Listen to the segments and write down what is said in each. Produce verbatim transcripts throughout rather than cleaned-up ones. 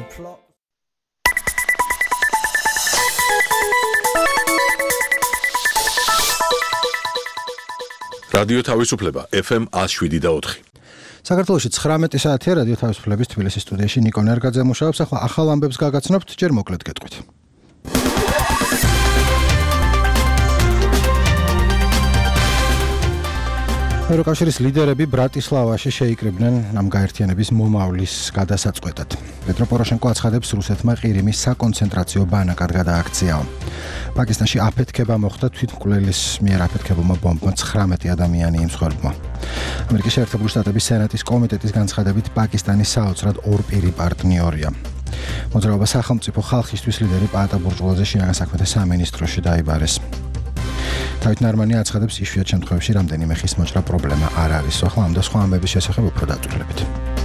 plot. რადიო თავისუფლება ეფ ემ one oh seven და four. საქართველოში ცხრამეტი საათია რადიო თავისუფლების თბილისის სტუდიაში ნიკო ნერგაძე მუშაობს. ახლა ახალ ამბებს გაგაცნობთ, ჯერ მოკლედ გეტყვით. ევროკავშირის ლიდერები ბრატისლავაში შეიკრიბნენ ამ გაერთიანების მომავლის გადასაწყვეტად. პეტრო პოროშენკო აცხადებს, რუსეთმა ყირიმის საკონცენტრაციო ბანაკად გადააქციაო. პაკისტანში აფეთქება მოხდა თვითმკვლელის მიერ აფეთქებულმა ბომბმა ცხრამეტი ადამიანი იმსხვერპლმა. ამერიკის შეერთებული შტატების სენატის კომიტეტის განცხადებით, პაკისტანი საოცრად ორპირი პარტნიორია. მოძრაობა სახელმწიფო ხალხისთვის ლიდერი პაატა ბურჟულაძე შინაგან საქმეთა სამინისტროში დაიბარეს. თავით ნარმანი აცხადებს, იშვიათ შემთხვევებში რამდენიმე ხის მოჭრა პრობლემა არ არის. ახლა ამ და სხვა ამბების შესახებ უფრო დაწვრილებით.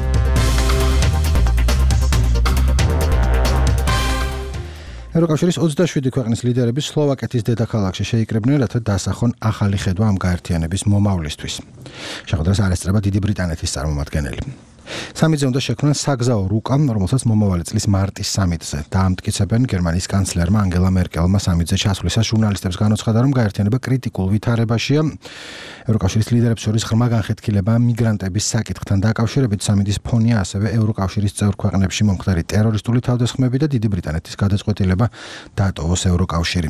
ევროკავშირის ოცდაშვიდი ქვეყნის ლიდერები სლოვაკეთის დედაქალაქში შეიკრიბნენ, რათა დასახონ ახალი ხედვა ამ გაერთიანების მომავლისთვის. შეხვედრას არ ესწრება დიდი ბრიტანეთის წარმომადგენელი. სამიზე უნდა შექმნან საგზაო რუკა, რომელსაც მომავალი წლის მარტის სამიტზე დაამტკიცებენ. გერმანიის კანცლერმა ანგელა მერკელმა სამიტზე ჩასვლისას ჟურნალისტებს განუცხადა, რომ გაერთიანება კრიტიკულ ვითარებაშია. ევროკავშირის ლიდერებს შორის ღრმა განხეთქილება მიგრანტების საკითხთან დაკავშირებით სამიტის ფონია, ასევე ევროკავშირის წევრ ქვეყნებში მომხდარი ტერორისტული თავდასხმები და დიდი ბრიტანეთის გადაწყვეტილება დატოვოს ევროკავშირი.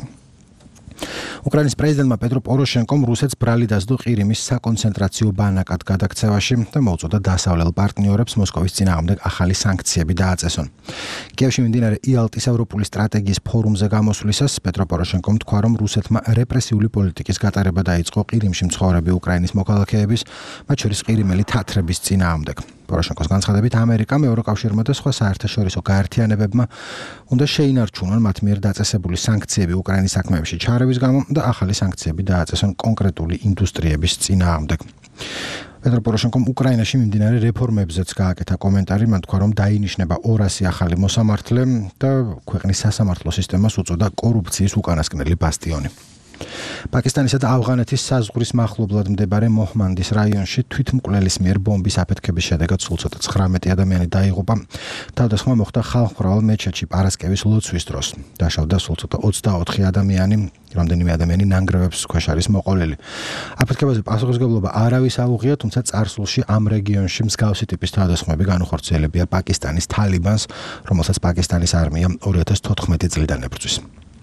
უკრაინის პრეზიდენტმა პეტრო პოროშენკომ რუსეთს ბრალი დასდო ყირიმის საკონცენტრაციო ბანაკად გადაქცევაში და მოუწოდა დასავლელ პარტნიორებს მოსკოვის წინააღმდეგ ახალი სანქციები დააწესონ. კიევში მიმდინარე იალტის ევროპული სტრატეგიის ფორუმზე გამოსვლისას პეტრო პოროშენკომ თქვა, რომ რუსეთმა რეპრესიული პოლიტიკის გატარება დაიწყო ყირიმში მცხოვრები უკრაინის მოქალაქეების, მათ შორის ყირიმელი თათრების წინააღმდეგ. პოროშენკოს განცხადებით, ამერიკამ, ევროკავშირმა და სხვა საერთაშორისო გაერთიანებებმა უნდა შეინარჩუნონ მათ მიერ დაწესებული სანქციები უკრაინის საქმეებში ჩარევის გამო და ახალი სანქციები დააწესონ კონკრეტული ინდუსტრიების წინააღმდეგ. პეტრო პოროშენკომ უკრაინაში მიმდინარე რეფორმებზეც გააკეთა კომენტარი. მან თქვა, რომ დაინიშნება ორასი ახალი მოსამართლე და ქვეყნის სასამართლო სისტემას უწოდა კორუფციის უკანასკნელი ბასტიონი. პაკისტანისა და ავღანეთის საზღვრის მახლობლად მდებარე მოჰმანდის რაიონში თვითმკვლელის მიერ ბომბის აფეთქების შედეგად სულ ცოტა ცხრამეტი ადამიანი დაიღუპა. თავდასხმა მოხდა ხალხმრავალ მეჩეთში პარასკევის ლოცვის დროს. დაშავდა სულ ცოტა ოცდაოთხი ადამიანი, რამდენიმე ადამიანი ნანგრევებს ქვეშ არის მოყოლილი. აფეთქებაზე პასუხისმგებლობა არავის აუღია, თუმცა წარსულში ამ რეგიონში მსგავსი ტიპის თავდასხმები განუხორციელებია პაკისტანის თალიბანს, რომელსაც პაკისტანის არმია ორი ათას თოთხმეტი წლიდან ებრძვის.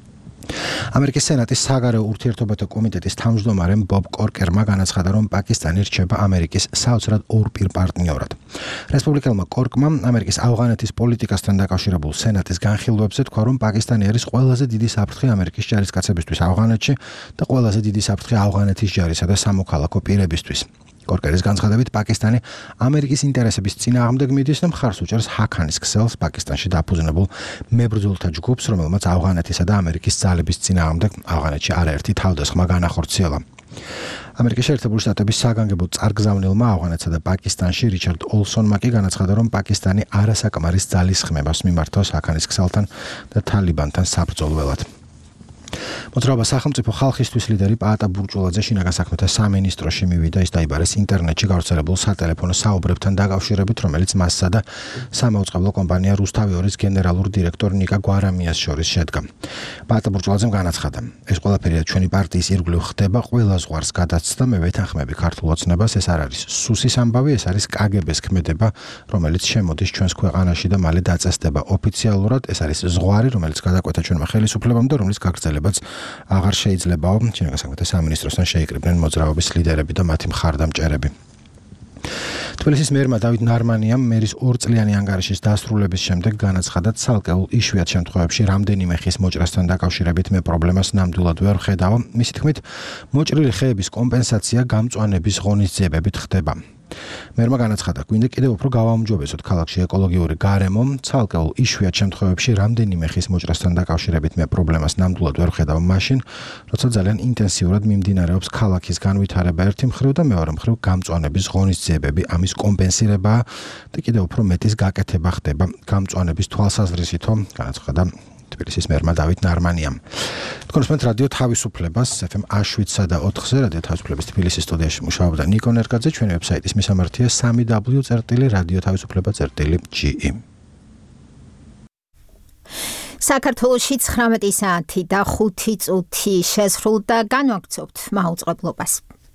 ამერიკის სენატის საგარეო ურთიერთობათა კომიტეტის თავმჯდომარემ ბობ კორკერმა განაცხადა, რომ პაკისტანი რჩება ამერიკის საოცრად ორპირ პარტნიორად. რესპუბლიკელმა კორკმა ამერიკის ავღანეთის პოლიტიკასთან დაკავშირებულ სენატის განხილვებზე თქვა, რომ პაკისტანი არის ყველაზე დიდი საფრთხე ამერიკის ჯარისკაცებისთვის ავღანეთში და ყველაზე დიდი საფრთხე ავღანეთის ჯარისა და სამოქალაქო პირებისთვის. კორკერის განცხადებით, პაკისტანი ამერიკის ინტერესების წინააღმდეგ მიდის და მხარს უჭერს ჰაქანის ქსელს პაკისტანში დაფუძნებულ მებრძოლთა ჯგუფს, რომელმაც ავღანეთისა და ამერიკის ძალების წინააღმდეგ ავღანეთში არაერთი თავდასხმა განახორციელა. ამერიკის შეერთებული შტატების საგანგებო წარგზავნილმა ავღანეთსა და პაკისტანში რიჩარდ ოლსონმა კი განაცხადა, რომ პაკისტანი არასაკმარის ძალის ხმებას მიმართავს ჰაქანის ქსელთან და თალიბანთან საბრძოლველად. მოძრაობა სახელმწიფო ხალხისთვის ლიდერი პაატა ბურჟულაძე შინაგან საქმეთა სამინისტროში მივიდა. ის დაიბარეს ინტერნეტში გავრცელებულ სატელეფონო საუბრებთან დაკავშირებით, რომელიც მასსა და სამაუწყებლო კომპანია რუსთავიორის გენერალურ დირექტორ ნიკა გვარამიას შორის შედგა. პაატა ბურჟულაძემ განაცხადა, ეს ყველაფერი ჩვენი პარტიის ირგვლივ ხდება, ყველა ზღვარს გადაცდა, მე ვეთანხმები ქართულ ოცნებას, ეს არ არის სუსის ამბავი, ეს არის კაგებეს ქმედება, რომელიც შემოდის ჩვენს ქვეყანაში და მალე დაწესდება ოფიციალურად, ეს არის ზღვარი, რომელიც გადაკვეთა ჩვენმა ხელისუფლებამ და რომლის გაგრძელებაც აღარ შეიძლებაო. შინაგან საქმეთა სამინისტროსთან შეიკრიბნენ მოძრაობის ლიდერები და მათი მხარდამჭერები. თბილისის მერმა დავით ნარმანიამ მერის ორწლიანი ანგარიშის დასრულების შემდეგ განაცხადა, ცალკეულ იშვიათ შემთხვევებში რამდენიმე ხის მოჭრასთან დაკავშირებით მე პრობლემას ნამდვილად ვერ ვხედავ. მისი თქმით, მოჭრილი ხეების კომპენსაცია გამწვანების ღონისძიებებით ხდება. მერმა განაცხადა, გვინდა კიდევ უფრო გავაუმჯობესოთ ქალაქში ეკოლოგიური გარემო, ცალკეულ იშვიათ შემთხვევებში რამდენიმე ხის მოჭრასთან დაკავშირებით მე პრობლემას ნამდვილად ვერ ვხედავ მაშინ, როცა ძალიან ინტენსიურად მიმდინარეობს ქალაქის განვითარება ერთი მხრივ და მეორე მხრივ გამწვანების ღონისძიებები, ამის კომპენსირება და კიდევ უფრო მეტის გაკეთება ხდება გამწვანების თვალსაზრისითო, განაცხადა თბილისის მერმა დავით ნარმანიამ. თქვენს რადიო თავისუფლებას ეფ ემ one oh seven და four-ზე რადიო თავისუფლების თბილისის სტუდიაში მუშაობდა ნიკო ნერგაძე, ჩვენი ვებსაიტის მისამართია სამი დაბლიუ წერტილი რადიო თავისუფლება წერტილი ჯი ი. საქართველოში ცხრამეტი საათი და ხუთი წუთი შესრულდა, განვაგრძობთ მაუწყებლობას.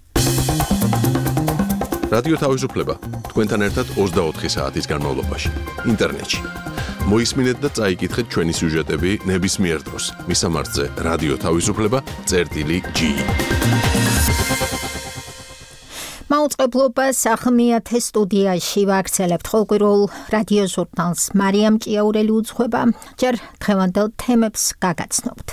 რადიო თავისუფლება თქვენთან ერთად ოცდაოთხი საათის განმავლობაში ინტერნეტში. მოისმინეთ და წაიკითხეთ ჩვენი სიუჟეტები ნებისმიერ დროს. მისამართზე რადიო თავისუფლება წერტილი ჯი. მაუწყებლობა სახმიათე სტუდიაში ვაგრძელებთ ყოველკვირეულ რადიო ჟურნალს. მარიამ ჭიაურელი უძღვება, ჯერ დღევანდელ თემებს გაგაცნობთ.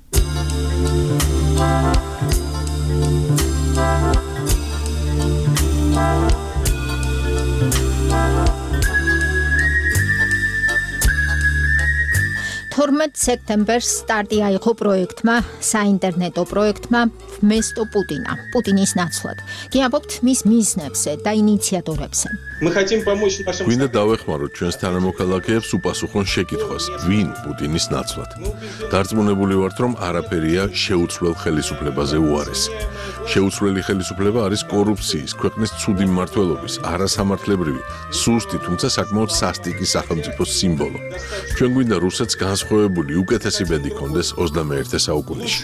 თორმეტ სექტემბერს სტარტი აიღო პროექტმა, საინტერნეტო პროექტმა ვმესტო პუტინა, პუტინის ნაცვლად. გიამბობთ მის მიზნებზე და ინიციატორებზე. გვინდა დავეხმაროთ ჩვენს თანამოქალაქეებს უპასუხონ შეკითხვას, ვინ პუტინის ნაცვლად. დარწმუნებული ვართ, რომ არაფერია შეუცვლელ ხელისუფლებაზე უარესი. შეუცვლელი ხელისუფლება არის კორუფციის, ქვეყნის ცუდი მმართველობის, არასამართლებრივი, სუსტი, თუმცა საკმაოდ სასტიკი სახელმწიფოს სიმბოლო. ჩვენ გვინდა რუსეთს განსხვავებული უკეთესი ბედი ჰქონდეს ოცდამეერთე საუკუნეში.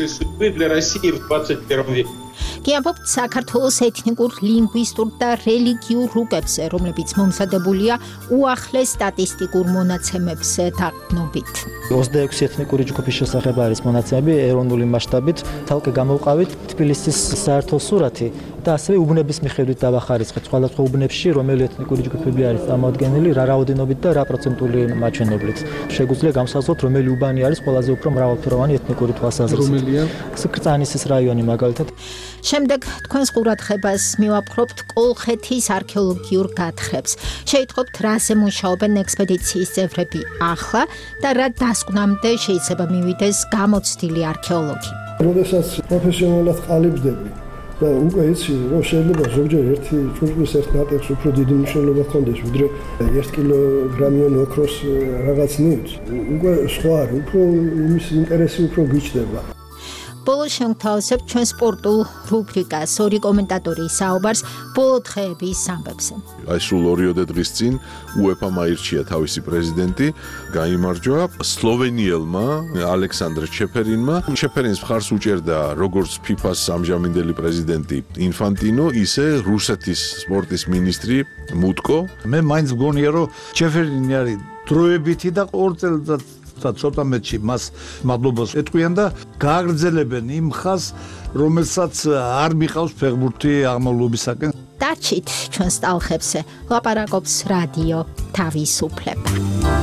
გიამბობთ საქართველოს ეთნიკურ, ლინგვისტურ და რელიგიურ რუკებზე, რომლებიც მომზადებულია უახლეს სტატისტიკურ მონაცემებზე დაყრდნობით. ოცდაექვსი ეთნიკური ჯგუფის შესახებ არის მონაცემები ეროვნული მასშტაბით. თალკე გამოვყავით თბილისის საერთო სურათი და ასევე უბნების მიხედვით დავახარისხეთ სხვადასხვა უბნებში რომელი ეთნიკური ჯგუფები არის წარმოადგენილი, რა რაოდენობით და რა პროცენტული მაჩვენებლით. შეგვიძლია გამოსაზღვროთ, რომელი უბანი არის ყველაზე უფრო მრავალფეროვანი ეთნიკური თვალსაზრისით. რომელია? კრწანისის რაიონი მაგალითად. შემდეგ თქვენს ყურადღებას მივაპყრობთ კოლხეთის არქეოლოგიურ გათხრებს. შეიტყობთ, რაზე მუშაობენ ექსპედიციის წევრები ახლა და რა დასკვნამდე შეიძლება მივიდეს გამოცდილი არქეოლოგი. როდესაც პროფესიონალად ყალიბდები და უკვე იცი, რომ შეიძლება ზოგჯერ ერთი ჭურჭლის ერთ ნატეხს უფრო დიდი მნიშვნელობა ჰქონდეს, ვიდრე ერთი კილოგრამიანი ოქროს რაღაც ნივთს. უკვე სხვა არის, უფრო იმის ინტერესი უფრო გიჩნდება. ბოლო შევთავაზებთ ჩვენ სპორტულ რუბრიკას, ორი კომენტატორი საუბარს ბოლო დღეების ამბებზე. აი სულ ორიოდე დღის წინ უეფამ აირჩია თავისი პრეზიდენტი, გაიმარჯვა სლოვენიელმა ალექსანდრ ჩეფერინმა. ჩეფერინს მხარს უჭერდა როგორც ფიფას ამჟამინდელი პრეზიდენტი ინფანტინო, ისე რუსეთის სპორტის მინისტრი მუტკო. მე მაინც მგონია, რომ ჩეფერინი არის დროებითი და ორწელიწად და ცოტა მეტში მას მადლობას ეთქვიან და გააგრძელებენ იმ ხაზს, რომელსაც არ მიყავს ფეხბურთი აღმავლობისაკენ. დარჩით ჩვენს ტალღებზე, ლაპარაკობს რადიო თავისუფლება.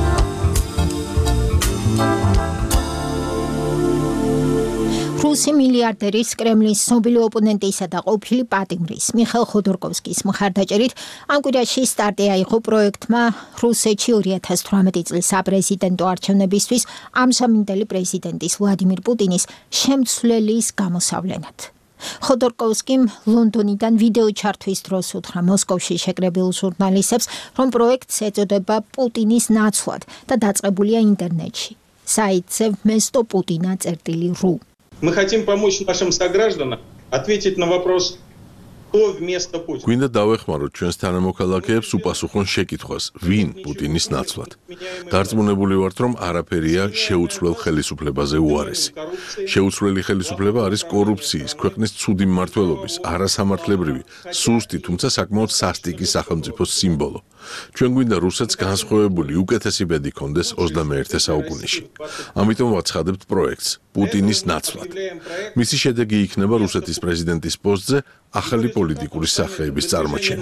რუსი მილიარდერის, კრემლის ცნობილი ოპონენტისა და ყოფილი პატიმრის მიხეილ ხოდორკოვსკის მხარდაჭერით ამ კვირაში სტარტი აიღო პროექტმა რუსეთში ორი ათას თვრამეტი წლის საპრეზიდენტო არჩევნებისთვის ამჟამინდელი პრეზიდენტის ვლადიმირ პუტინის შემცვლელის გამოსავლენად. ხოდორკოვსკიმ ლონდონიდან ვიდეო ჩართვის დროს უთხრა მოსკოვში შეკრებილ ჟურნალისტებს, რომ პროექტს ეწოდება პუტინის ნაცვლად და დაწყებულია ინტერნეტში. საიტზე ვმესტო პუტინა წერტილი რუ. Мы хотим помочь нашим согражданам ответить на вопрос, кто вместо Путина. გვინდა დავეხმაროთ ჩვენს თანამოქალაქეებს უპასუხონ შეკითხვას, ვინ პუტინის ნაცვლად. დარწმუნებული ვართ, რომ არაფერია შეუცვლელ ხელისუფლებაზე უარესი. შეუცვლელი ხელისუფლება არის კორუფციის, ქვეყნის ცუდი მმართველობის, არასამართლებრივი, სუსტი, თუმცა საკმაოდ სასტიკი სახელმწიფოს სიმბოლო. ჩვენ გვინდა რუსეთს განსხვავებული უკეთესი ბედი ჰქონდეს ოცდამეერთე საუკუნეში. ამიტომ ვაცხადებთ პროექტს პუტინის ნაცვლად. მისი შედეგი იქნება რუსეთის პრეზიდენტის პოსტზე ახალი პოლიტიკური სახეების წარმოჩენა.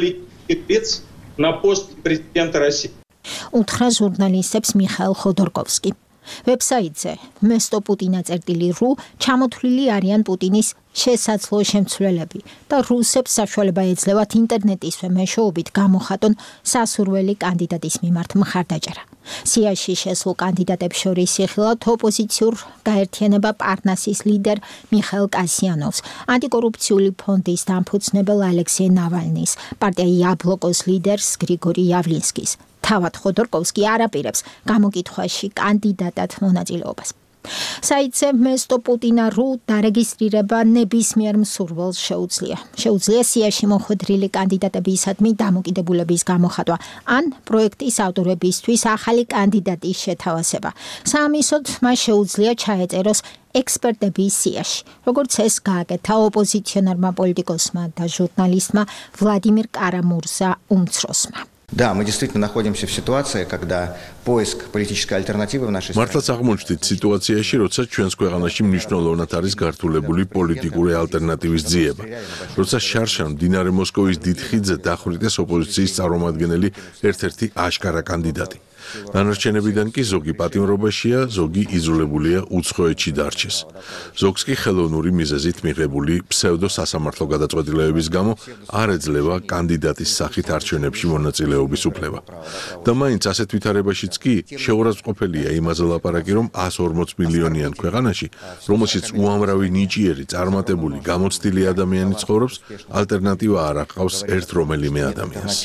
უთხრა ჟურნალისტებს მიხეილ ხოდორკოვსკი. ვებსაიტზე ვმესტო პუტინა წერტილი რუ ჩამოთვლილი არიან პუტინის შესაძლო შემცვლელები და რუსებს საშუალება ეძლევათ ინტერნეტისვე მეშვეობით გამოხატონ სასურველი კანდიდატის მიმართ მხარდაჭერა. სიაში შესულ კანდიდატებს შორის იხილავთ ოპოზიციურ გაერთიანება პარნასის ლიდერ მიხეილ კასიანოვს, ანტიკორუფციული ფონდის დამფუძნებელ ალექსეი ნავალნის, პარტია იაბლოკოს ლიდერს გრიგორი იავლინსკის. თავად ხოდორკოვსკი არ აპირებს გამოკითხვაში კანდიდატად მონაწილეობას. საიტზე მესტო პუტინა ru დარეგისტრირება ნებისმიერ მსურველს შეუძლია. შეუძლია სიაში მოხვედრილი კანდიდატებისადმი დამოკიდებულების გამოხატვა ან პროექტის ავტორებისთვის ახალი კანდიდატის შეთავაზება. საამისოდ მას შეუძლია ჩაეწეროს ექსპერტების სიაში, როგორც ეს გააკეთა ოპოზიციონერმა პოლიტიკოსმა და ჟურნალისტმა ვლადიმირ კარამურზა უმცროსმა. Да, мы действительно находимся в ситуации, когда поиск политической альтернативы в нашей стране. მართლაც აღმოჩნდით სიტუაციაში, როცა ჩვენს ქვეყანაში მნიშვნელოვნად არის გართულებული პოლიტიკური ალტერნატივის ძიება. როცა შარშან მდინარე მოსკოვის დიდ ხიდზე დახვრიტეს ოპოზიციის წარმომადგენელი ერთ-ერთი აშკარა კანდიდატი. დანარჩენებიდან კი ზოგი პატიმრობაშია, ზოგი იძულებულია უცხოეთში დარჩეს. ზოგს კი ხელოვნური მიზეზით მიღებული ფსევდო სასამართლო გადაწყვეტილებების გამო არ ეძლევა კანდიდატის სახით არჩევნებში მონაწილეობის უფლება. და მაინც ასეთ ვითარებაშიც კი შეურაცხყოფელია იმაზე ლაპარაკი, რომ εκατს ორმოც მილიონიან ქვეყანაში, რომელშიც უამრავი ნიჭიერი, წარმატებული, გამოცდილი ადამიანი ცხოვრობს, ალტერნატივა არ აყავს ერთ რომელიმე ადამიანს.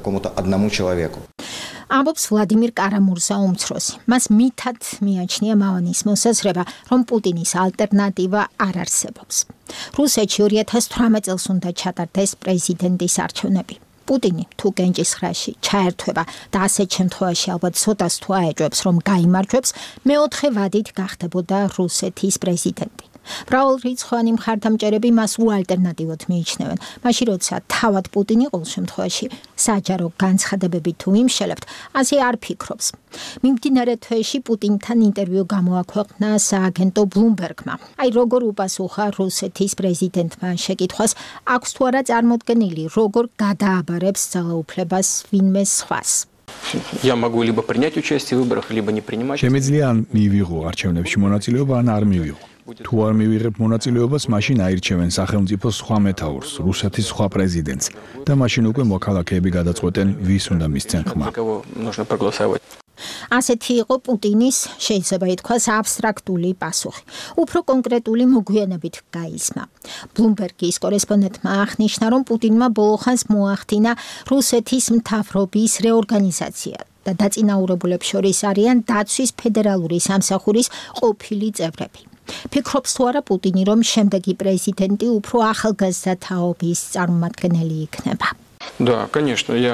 ამბობს ვლადიმირ კარამურზა უმცროსი. მას მითად მიაჩნია მავანის მოსაზრება, რომ პუტინის ალტერნატივა არ არსებობს. რუსეთში ორი ათას თვრამეტ წელს უნდა ჩატარდეს პრეზიდენტის არჩევნები. პუტინი თუ კენჭისხრაში ჩაერთვება და ასეთ შემთხვევაში ალბათ ცოტას თუ აეჭვებს, რომ გაიმარჯვებს, მეოთხე ვადით გახდებოდა რუსეთის პრეზიდენტი. მრავალრიცხოვანი მხარდამჭერები მას უალტერნატივოდ მიიჩნევენ. მაშინ როცა თავად პუტინი ყოველ შემთხვევაში საჯარო განცხადებები თუ იმშელებთ, ასე არ ფიქრობს. მიმდინარე თვეში პუტინთან ინტერვიუ გამოაქვეყნა სააგენტო ბლუმბერგმა. აი როგორ უპასუხა რუსეთის პრეზიდენტმა შეკითხვას, აქვს თუ არა წარმოდგენილი, როგორ გადააბარებს ძალაუფლებას ვინმე სხვას. Я могу либо принять участие в выборах, либо не принимать. შემიძლია ან მივიღო არჩევნებში მონაწილეობა, ან არ მივიღო. თუ არ მივიღებ მონაწილეობას, მაშინ აირჩევენ სახელმწიფოს სხვა მეთაურს, რუსეთის სხვა პრეზიდენტს და მაშინ უკვე მოქალაქეები გადაწყვეტენ, ვის უნდა მისცენ ხმა. ასეთი იყო პუტინის, შეიძლება ითქვას, აბსტრაქტული პასუხი. უფრო კონკრეტული მოგვიანებით გაისმა. ბლუმბერგის კორესპონდენტმა აღნიშნა, რომ პუტინმა ბოლოხანს მოახდინა რუსეთის მთავრობის რეორგანიზაცია და დაწინაურებულებს შორის არიან დაცვის ფედერალური სამსახურის ყოფილი წევრები. ფიქრობს თუ არა პუტინი, რომ შემდეგი პრეზიდენტი უფრო ახალგაზრდა თაობის წარმომადგენელი იქნება? Да, конечно, я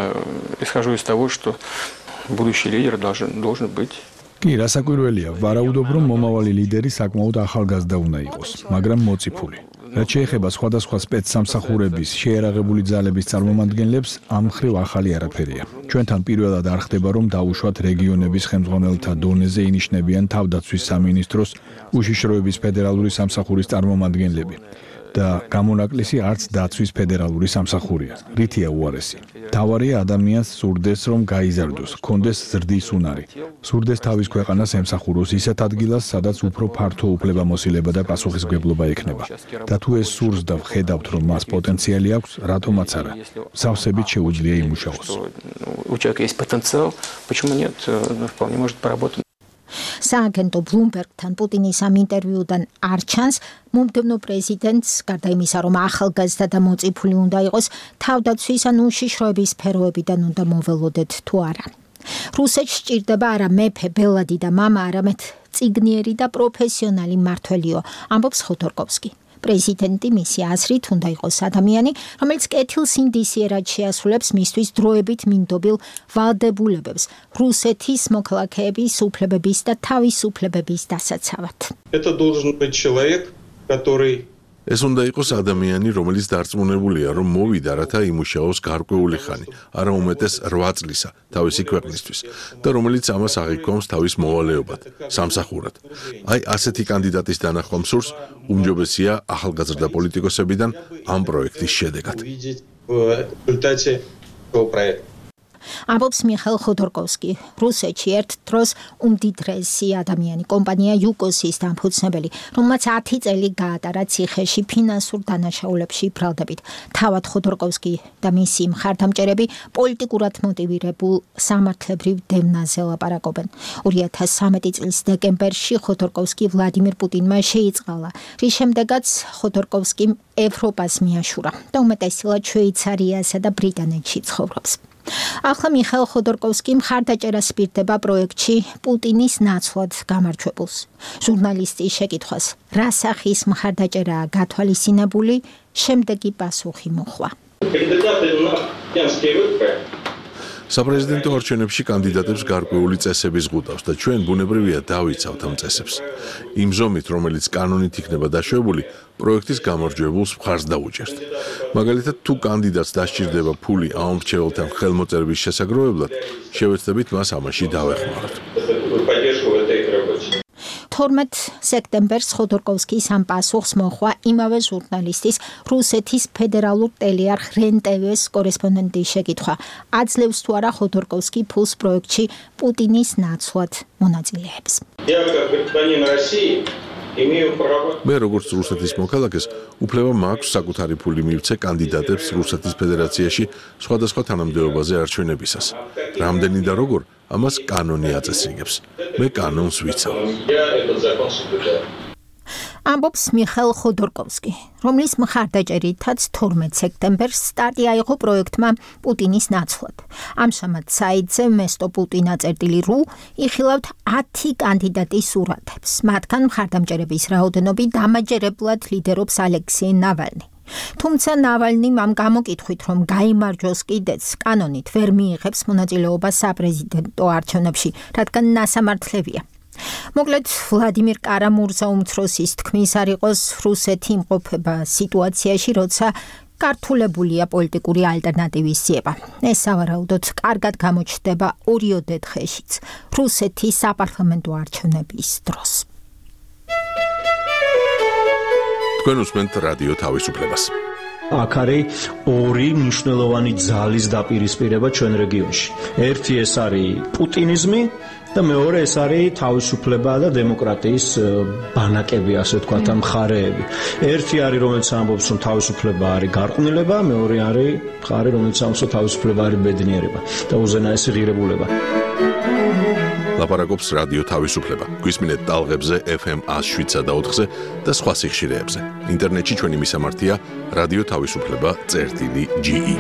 исхожу из того, что будущий лидер должен должен быть. კი, რასაკვირველია, ვარაუდობ, რომ მომავალი ლიდერი საკმაოდ ახალგაზრდა უნდა იყოს, მაგრამ მოციფული. რაც შეეხება სხვადასხვა სპეცსამსახურების შეერაღებული ძალების წარმომადგენლებს, ამ მხრივ ახალი არაფერია. ჩვენთან პირველად არ ხდება, რომ დაუშვათ რეგიონების ხელმძღვანელთა დონეზე ინიშნებიან თავდაცვის სამინისტროს უშიშროების ფედერალური სამსახურის წარმომადგენლები. და გამონაკლისი არც დაცვის ფედერალური სამსახურია. რითია უარესი? თავარია ადამიანს სურდეს, რომ გაიზარდოს, კონდეს ზრდის უნარი. სურდეს თავის ქვეყანას ემსახუროს ისეთ ადგილას, სადაც უფრო ფართო უფლებამოსილება და პასუხისმგებლობა ექნება. და თუ ეს სურს და ვხედავთ, რომ მას პოტენციალი აქვს, რატომაც არა. სავსებით შეუძლია იმუშაოს. У человека есть потенциал, почему нет? Вполне может поработать. სააგენტო ბლუმბერგთან პუტინის ამ ინტერვიუდან არ ჩანს, მომდევნო პრეზიდენტს, გარდა იმისა, რომ ახალგაზრდა და მოწიფული უნდა იყოს, თავდაცვის ან უშიშროების სფეროებიდან უნდა მოველოდეთ თუ არა. რუსეთს სჭირდება არა მეფე, ბელადი და მამა, არამედ წიგნიერი და პროფესიონალი მმართველიო, ამბობს ხოდორკოვსკი. პრეზიდენტი მისი აზრით უნდა იყოს ადამიანი, რომელიც კეთილს ინდისიერად შეასრულებს მისთვის დროებით მინდობილ ვალდებულებებს, რუსეთის მოქალაქეების უფლებების და თავისუფლებების დასაცავად. Это должен быть человек, который ეს უნდა იყოს ადამიანი, რომელიც დარწმუნებულია, რომ მოვიდა, რათა იმუშაოს გარკვეული ხანი, არა უმეტეს რვა წლისა თავისი ქვეყნისთვის და რომელიც ამას აღიქვამს თავის მოვალეობად, სამსახურად. აი, ასეთი კანდიდატის დანახვა მსურს უმჯობესია ახალგაზრდა პოლიტიკოსებიდან ამ პროექტის შედეგად. ამბობს მიხაილ ხოდორკოვსკი, რუსეთში ერთ დროს უმდიდრესი ადამიანი, კომპანია იუკოსის დამფუძნებელი, რომელმაც ათი წელი გაატარა ციხეში ფინანსურ დანაშაულებში ბრალდებით. თავად ხოდორკოვსკი და მისი მხარდამჭერები პოლიტიკურად მოტივირებულ სამართლებრივ დევნაზე ლაპარაკობენ. ორი ათას სამეტი წლის დეკემბერში ხოდორკოვსკი ვლადიმირ პუტინმა შეიწყალა, რის შემდეგაც ხოდორკოვსკიმ ევროპას მიაშურა და უმეტესწილად შვეიცარიასა და ბრიტანეთში ცხოვრობს. ახლა მიხეილ ხოდორკოვსკი მხარდაჭერას პირდება პროექტში პუტინის ნაცვლად გამარჯვებულს. ჟურნალისტის შეკითხვას, რა სახის მხარდაჭერაა გათვალისწინებული, შემდეგი პასუხი მოჰყვა. საპრეზიდენტო არჩევნებში კანდიდატებს გარკვეული წესები ზღუდავს და ჩვენ ბუნებრივია დავიცავთ ამ წესებს. იმ ზომით, რომელიც კანონით იქნება დაშვებული, პროექტის გამარჯვებულს მხარს დაუჭერთ. მაგალითად, თუ კანდიდატს დასჭირდება ფული ამ მრჩეველთან ხელმოწერების შესაგროვებლად, შევეცდებით მას ამაში დავეხმაროთ. თორმეტ სექტემბერს ხოდორკოვსკის ამ პასუხს მოჰყვა იმავე ჟურნალისტის რუსეთის ფედერალურ ტელეარხ რენ-ტევეს კორესპონდენტის შეკითხვა. აძლევს თუ არა ხოდორკოვსკი ფულს პროექტში პუტინის ნაცვლად მონაწილეებს. მე როგორც რუსეთის მოქალაქეს უფლება მაქვს საკუთარი ფული მივცე კანდიდატებს რუსეთის ფედერაციაში სხვადასხვა თანამდებობაზე არჩევნებისას. რამდენი და როგორ, ამას კანონი აწესრიგებს. მე კანონს ვიცავ. ამბობს მიხეილ ხოდორკოვსკი, რომლის მხარდაჭერითაც თორმეტ სექტემბერს სტარტი აიღო პროექტმა პუტინის ნაცვლად. ამჟამად საიტზე მესტო პუტინა წერტილი რუ იხილავთ ათი კანდიდატის სურათებს. მათგან მხარდამჭერების რაოდენობით დამაჯერებლად ლიდერობს ალექსეი ნავალნი. თუმცა ნავალნიმ ამ გამოკითხვით, რომ გაიმარჯვოს კიდეც, კანონით ვერ მიიღებს მონაწილეობას საპრეზიდენტო არჩევნებში, რადგან ნასამართლებია. მოკლედ, ვლადიმირ კარამურზა უმცროსის თქმის არ იყოს რუსეთი იმყოფება სიტუაციაში, როცა გართულებულია პოლიტიკური ალტერნატივის ძიება. ეს სავარაუდოდ კარგად გამოჩნდება ორიოდე დღეშიც, რუსეთის საპარლამენტო არჩევნების დროს. თქვენ უსმენთ რადიო თავისუფლებას. აქ არის ორი მნიშვნელოვანი ძალის დაპირისპირება ჩვენ რეგიონში. ერთი ეს არის პუტინიზმი და მეორე ეს არის თავისუფლება და დემოკრატიის ბანაკები, ასე ვთქვათ, ამ მხარეები. ერთი არის, რომელიც ამბობს, რომ თავისუფლება არის გარყვნილება, მეორე არის მხარე, რომელიც ამბობს, რომ თავისუფლება არის ბედნიერება და უზენაესი ღირებულება. ლაპარაკობს რადიო თავისუფლება. გვისმინეთ ტალღებზე ეფ ემ ათს შვიდსა და ოთხზე და სხვა სიხშირეებზე. ინტერნეტში ჩვენი მისამართია რადიო თავისუფლება წერტილი ჯი ი.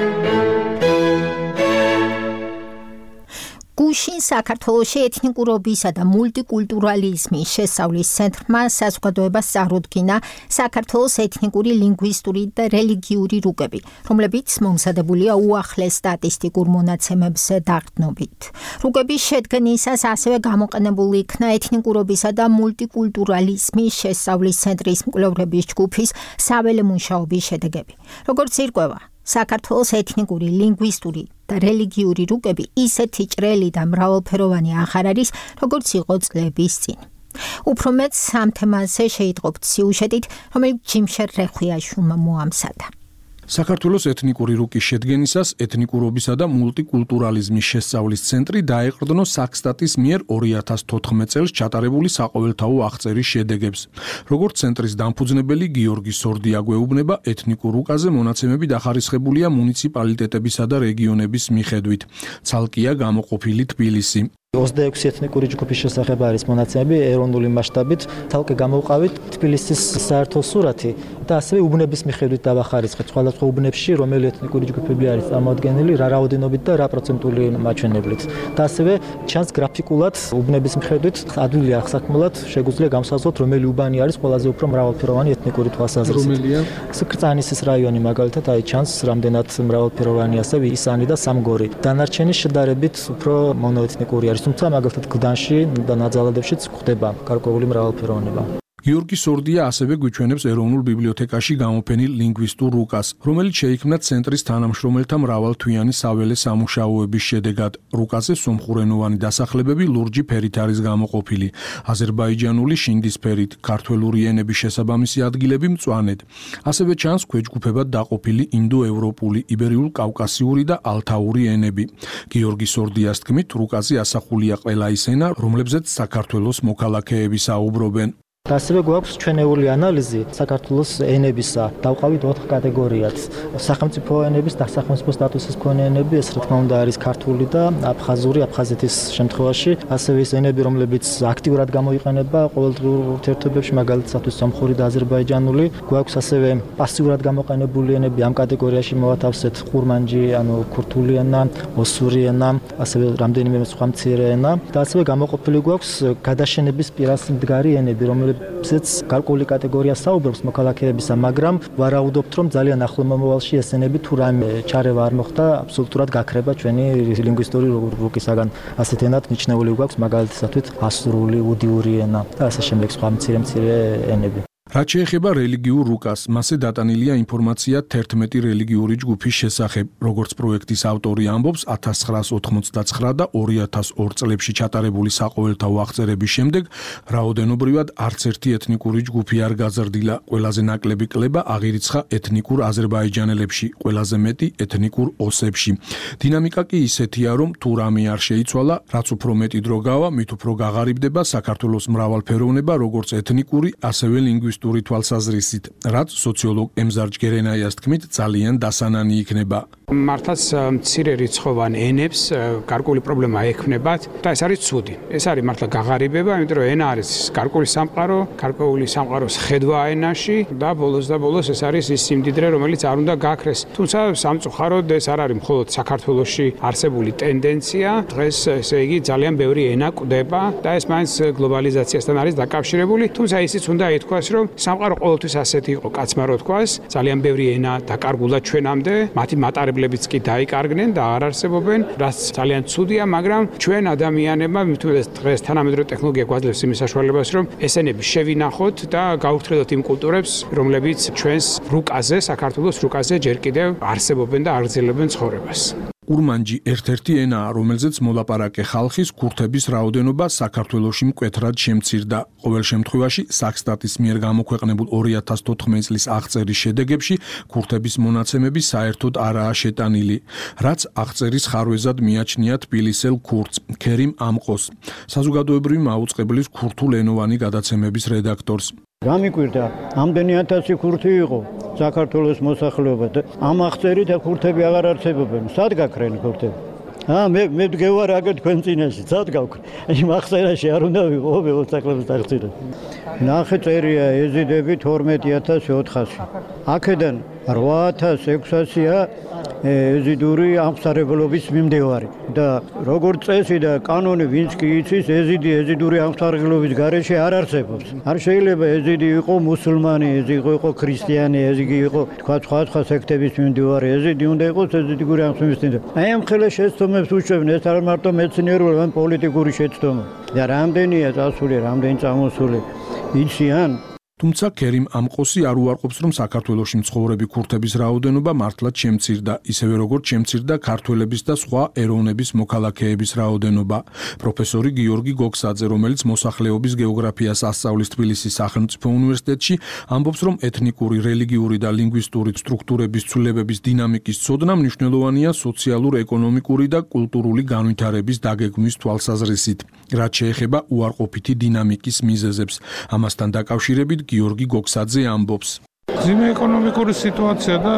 გუშინ საქართველოში ეთნიკურობისა და მულტიკულტურალიზმის შესწავლის ცენტრმა საზოგადოებას წარუდგინა საქართველოს ეთნიკური, ლინგვისტური და რელიგიური რუკები, რომლებიც მომზადებულია უახლეს სტატისტიკურ მონაცემებზე დაყრდნობით. რუკების შედგენისას ასევე გამოყენებული იქნა ეთნიკურობისა და მულტიკულტურალიზმის შესწავლის ცენტრის მკვლევრების ჯგუფის საველე მუშაობის შედეგები. როგორც ირკვევა, საქართველოს ეთნიკური, ლინგვისტური და რელიგიური რუკები ისეთი ჭრელი და მრავალფეროვანი აღარ არის, როგორც იყო წლების წინ. უფრო მეტს ამ თემაზე შეიტყობთ სიუჟეტით, რომელიც ჯიმშერ რეხვიაშვილმა მოამზადა. საქართველოს ეთნიკური რუკის შედგენისას ეთნიკურობისა და მულტიკულტურალიზმის შესწავლის ცენტრი დაეყრდნო საქსტატის მიერ ორი ათას თოთხმეტ წელს ჩატარებული საყოველთაო აღწერის შედეგებს. როგორც ცენტრის დამფუძნებელი გიორგი სორდია გვეუბნება, ეთნიკურ რუკაზე მონაცემები დახარისხებულია მუნიციპალიტეტებისა და რეგიონების მიხედვით. ცალკეა გამოყოფილი თბილისი. ოცდაექვსი ეთნიკური ჯგუფის შესახებ არის მონაცემები ეროვნული მასშტაბით, თალკე გამოვყავით თბილისის საერთო სურათი და ასევე უბნების მიხედვით დავახარისხეთ სხვადასხვა უბნებში, რომელი ეთნიკური ჯგუფები არის წარმოადგენილი, რა რაოდენობით და რა პროცენტული მაჩვენებლით. და ასევე ჩანს გრაფიკულად უბნების მიხედვით ადვილი აღსაქმნელად შეგვიძლია გამოსაზღვროთ, რომელი უბანი არის ყველაზე უფრო მრავალფეროვანი ეთნიკური თვალსაზრისით. რომელია? კრწანისის რაიონი მაგალითად, აი ჩანს რამდენად მრავალფეროვანი ასევე ისანი და სამგორი. დანარჩენი შედარებით უფრო მონოეთნიკური არის. თუმცა მაგალითად გდანში და ნაძალადებშიც გვხდება გარკვეული მრავალფეროვნება. გიორგი სორდია ასევე გვიჩვენებს ეროვნულ ბიბლიოთეკაში გამოფენილ ლინგვისტურ რუკას, რომელიც შეიქმნა ცენტრის თანამშრომელთა მრავალთვიანი საველე სამუშაოების შედეგად. რუკაზე სომხურენოვანი დასახლებები ლურჯი ფერით არის გამოყოფილი, აზერბაიჯანული შინდის ფერით, ქართველური ენების შესაბამისი ადგილები მწვანედ. ასევე ჩანს ქვეჯგუფებად დაყოფილი ინდოევროპული, იბერიულ-კავკასიური და ალთაური ენები. გიორგი სორდიას თქმით, რუკაზე ასახულია ყველა ის ენა, რომლებზეც საქართველოს მოქალაქეები საუბრობენ. და ასევე გვაქვს ჩვენეული ანალიზი საქართველოს ენებისა. დავყავით ოთხ კატეგორიად. სახელმწიფო ენების და სახელმწიფო სტატუსის მქონე ენები, ეს რა თქმა უნდა არის ქართული და აფხაზური, აფხაზეთის შემთხვევაში, ასევე ის ენები, რომლებიც აქტიურად გამოიყენება ყოველდღიურ ურთიერთობებში, მაგალითად სომხური და აზერბაიჯანული. გვაქვს ასევე პასიურად გამოყენებული ენები, ამ კატეგორიაში მოვათავსეთ ყურმანჯი, ანუ ქურთული ენა, ოსური ენა, ასევე რამდენიმე სხვა მცირე ენა და ასევე გამოყოფილი გვაქვს გადაშენების პირას მდგარი ენები, რომლებზეც გარკვეული კატეგორია საუბრობს მოქალაქეებისა, მაგრამ ვარაუდობთ, რომ ძალიან ახლო მომავალში ეს ენები თუ რამე ჩარევა არ მოხდა, აბსოლუტურად გაქრება ჩვენი ლინგვისტური რუკისაგან. ასეთ ენად მიჩნეული გვაქვს მაგალითად ასურული, უდიური ენა და ასე შემდეგ სხვა მცირე-მცირე ენები. რაც შეეხება რელიგიურ რუკას, მასზე დატანილია ინფორმაცია თერთმეტი რელიგიური ჯგუფის შესახებ, როგორც პროექტის ავტორი ამბობს, ათას ცხრაას ოთხმოცდაცხრა და ორი ათას ორ წლებში ჩატარებული საყოველთაო აღწერების შემდეგ, რაოდენობრივად არც ერთი ეთნიკური ჯგუფი არ გაზრდილა, ყველაზე ნაკლები კლება აღირიცხა ეთნიკურ აზერბაიჯანელებში, ყველაზე მეტი ეთნიკურ ოსებში. დინამიკა კი ისეთია, რომ თუ რამე არ შეიცვალა, რაც უფრო მეტი დრო გავა, მით უფრო გაღარიბდება საქართველოს მრავალფეროვნება, როგორც ეთნიკური, ასევე ლინგვისტური ტური თვალსაზრისით, რაც სოციოლოგ ემზარ ჯგერენაიას თქმით ძალიან დასანანი იქნება. მართლაც მცირე რიცხოვან ენებს გარკვეული პრობლემა ექმნებათ და ეს არის ცუდი. ეს არის მართლა გაღარიბება, იმიტომ რომ ენა არის გარკვეული სამყარო, გარკვეული სამყაროს ხედვა ენაში და ბოლოს და ბოლოს ეს არის ის სიმდიდრე, რომელიც არ უნდა გაქრეს. თუმცა სამწუხაროდ ეს არ არის მხოლოდ საქართველოში არსებული ტენდენცია. დღეს ესე იგი ძალიან ბევრი ენა კვდება და ეს მაინც გლობალიზაციასთან არის დაკავშირებული. თუმცა ისიც უნდა ითქვას, რომ სამყარო ყოველთვის ასეთი იყო, კაცმა რო თქვას, ძალიან ბევრი ენა დაკარგულა ჩვენამდე, მათი მატარებლებიც კი დაიკარგნენ და არ არსებობენ, რაც ძალიან ცუდია, მაგრამ ჩვენ ადამიანებმა დღეს თანამედროვე ტექნოლოგია გვაძლევს იმის საშუალებას, რომ ეს ენები შევინახოთ და გავუფრთხილოთ იმ კულტურებს, რომლებიც ჩვენს რუკაზე, საქართველოს რუკაზე ჯერ კიდევ არსებობენ და აგრძელებენ ცხოვრებას. ყურმანჯი ერთ-ერთი ენაა, რომელზეც მოლაპარაკე ხალხის ქურთების რაოდენობა საქართველოში მკვეთრად შემცირდა. ყოველ შემთხვევაში, საქსტატის მიერ გამოქვეყნებულ ორი ათას თოთხმეტი წლის აღწერის შედეგებში ქურთების მონაცემები საერთოდ არაა შეტანილი, რაც აღწერის ხარვეზად მიაჩნია თბილისელ ქურთს, ქერიმ ამყოს, საზოგადოებრივი მაუწყებლის ქურთულენოვანი გადაცემების რედაქტორს. გამიკვირდა, ამდენი ათასი ქურთი იყო საქართველოს მოსახლეობა და ამ აღწერით ქურთები აღარ არსებობენ. სად გაქრენ ქურთები? აა მე მე მდგევარ აგერ თქვენ წინაშე, სად გავქრე? იმ აღწერაში არ უნდა ვიყო მოსახლეობის აღწერა. ნახე წერია ეზიდები თორმეტი ათას ოთხასი. აქედან რვა ათას ექვსასია ეზიდური ამხსარებლობის მიმდევარი და როგორც წესი და კანონი ვინც კი იცის ეზიდი ეზიდური ამხსარებლობის გარეშე არ არსებობს. არ შეიძლება ეზიდი იყო მუსულმანი, ეზიდი იყო ქრისტიანი, ეზიდი იყო თქვა სხვა სხვა სექტების მიმდევარი, ეზიდი უნდა იყოს ეზიდური ამხსარებლობის. აი ამ ხელა შეცდომებს უშვებენ, ეს არ მარტო მეცნიერული, ან პოლიტიკური შეცდომა. და რამდენია წასული, რამდენი წამოსული იციან? თუმცა ქერიმ ამყოსი არ უარყოფს, რომ საქართველოში მცხოვრები ქურთების რაოდენობა მართლაც შემცირდა, ისევე როგორც შემცირდა ქართველების და სხვა ეროვნების მოქალაქეების რაოდენობა. პროფესორი გიორგი გოქსაძე, რომელიც მოსახლეობის გეოგრაფიას ასწავლის თბილისის სახელმწიფო უნივერსიტეტში, ამბობს, რომ ეთნიკური, რელიგიური და ლინგვისტური სტრუქტურების ცვლილებების დინამიკის ცოდნა მნიშვნელოვანია სოციალურ-ეკონომიკური და კულტურული განვითარების დაგეგმვის თვალსაზრისით, რაც შეეხება უარყოფითი დინამიკის მიზეზებს. ამასთან დაკავშირებით გიორგი გოქსაძე ამბობს. ძიმე ეკონომიკური სიტუაცია და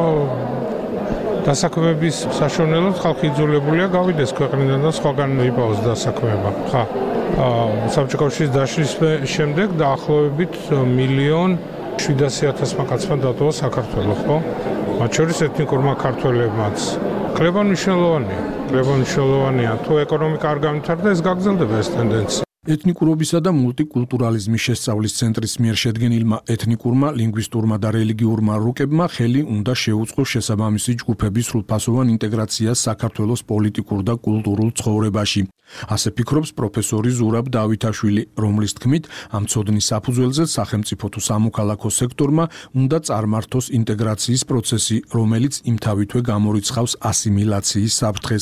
დასაქმების საშუალებლად ხალხი იძულებულია გავიდეს ქვეყნიდან და სხვაგან იპოვოს დასაქმება. ხა, საბჭოთა კავშირის დაშლის შემდეგ დაახლოებით მილიონ შვიდასი ათასმა კაცმა დატოვა საქართველო, ხო? მათ შორის ეთნიკურმა ქართველებმაც. კლება მნიშვნელოვანია. კლება მნიშვნელოვანია. თუ ეკონომიკა არ განვითარდა, ეს გაგრძელდება ეს ტენდენცია. ეთნიკურობისა და მულტიკულტურალიზმის შესწავლის ცენტრის მიერ შედგენილმა ეთნიკურმა, ლინგვისტურმა და რელიგიურმა რუკებმა ხელი უნდა შეუწყოს შესაბამისი ჯგუფების სრულფასოვან ინტეგრაციას საქართველოს პოლიტიკურ და კულტურულ ცხოვრებაში. ასე ფიქრობს პროფესორი ზურაბ დავითაშვილი, რომლის თქმით, ამ ცოდნის საფუძველზე სახელმწიფო თუ სამოქალაქო სექტორმა უნდა წარმართოს ინტეგრაციის პროცესი, რომელიც იმთავითვე გამორიცხავს ასიმილაციის საფრთხეს.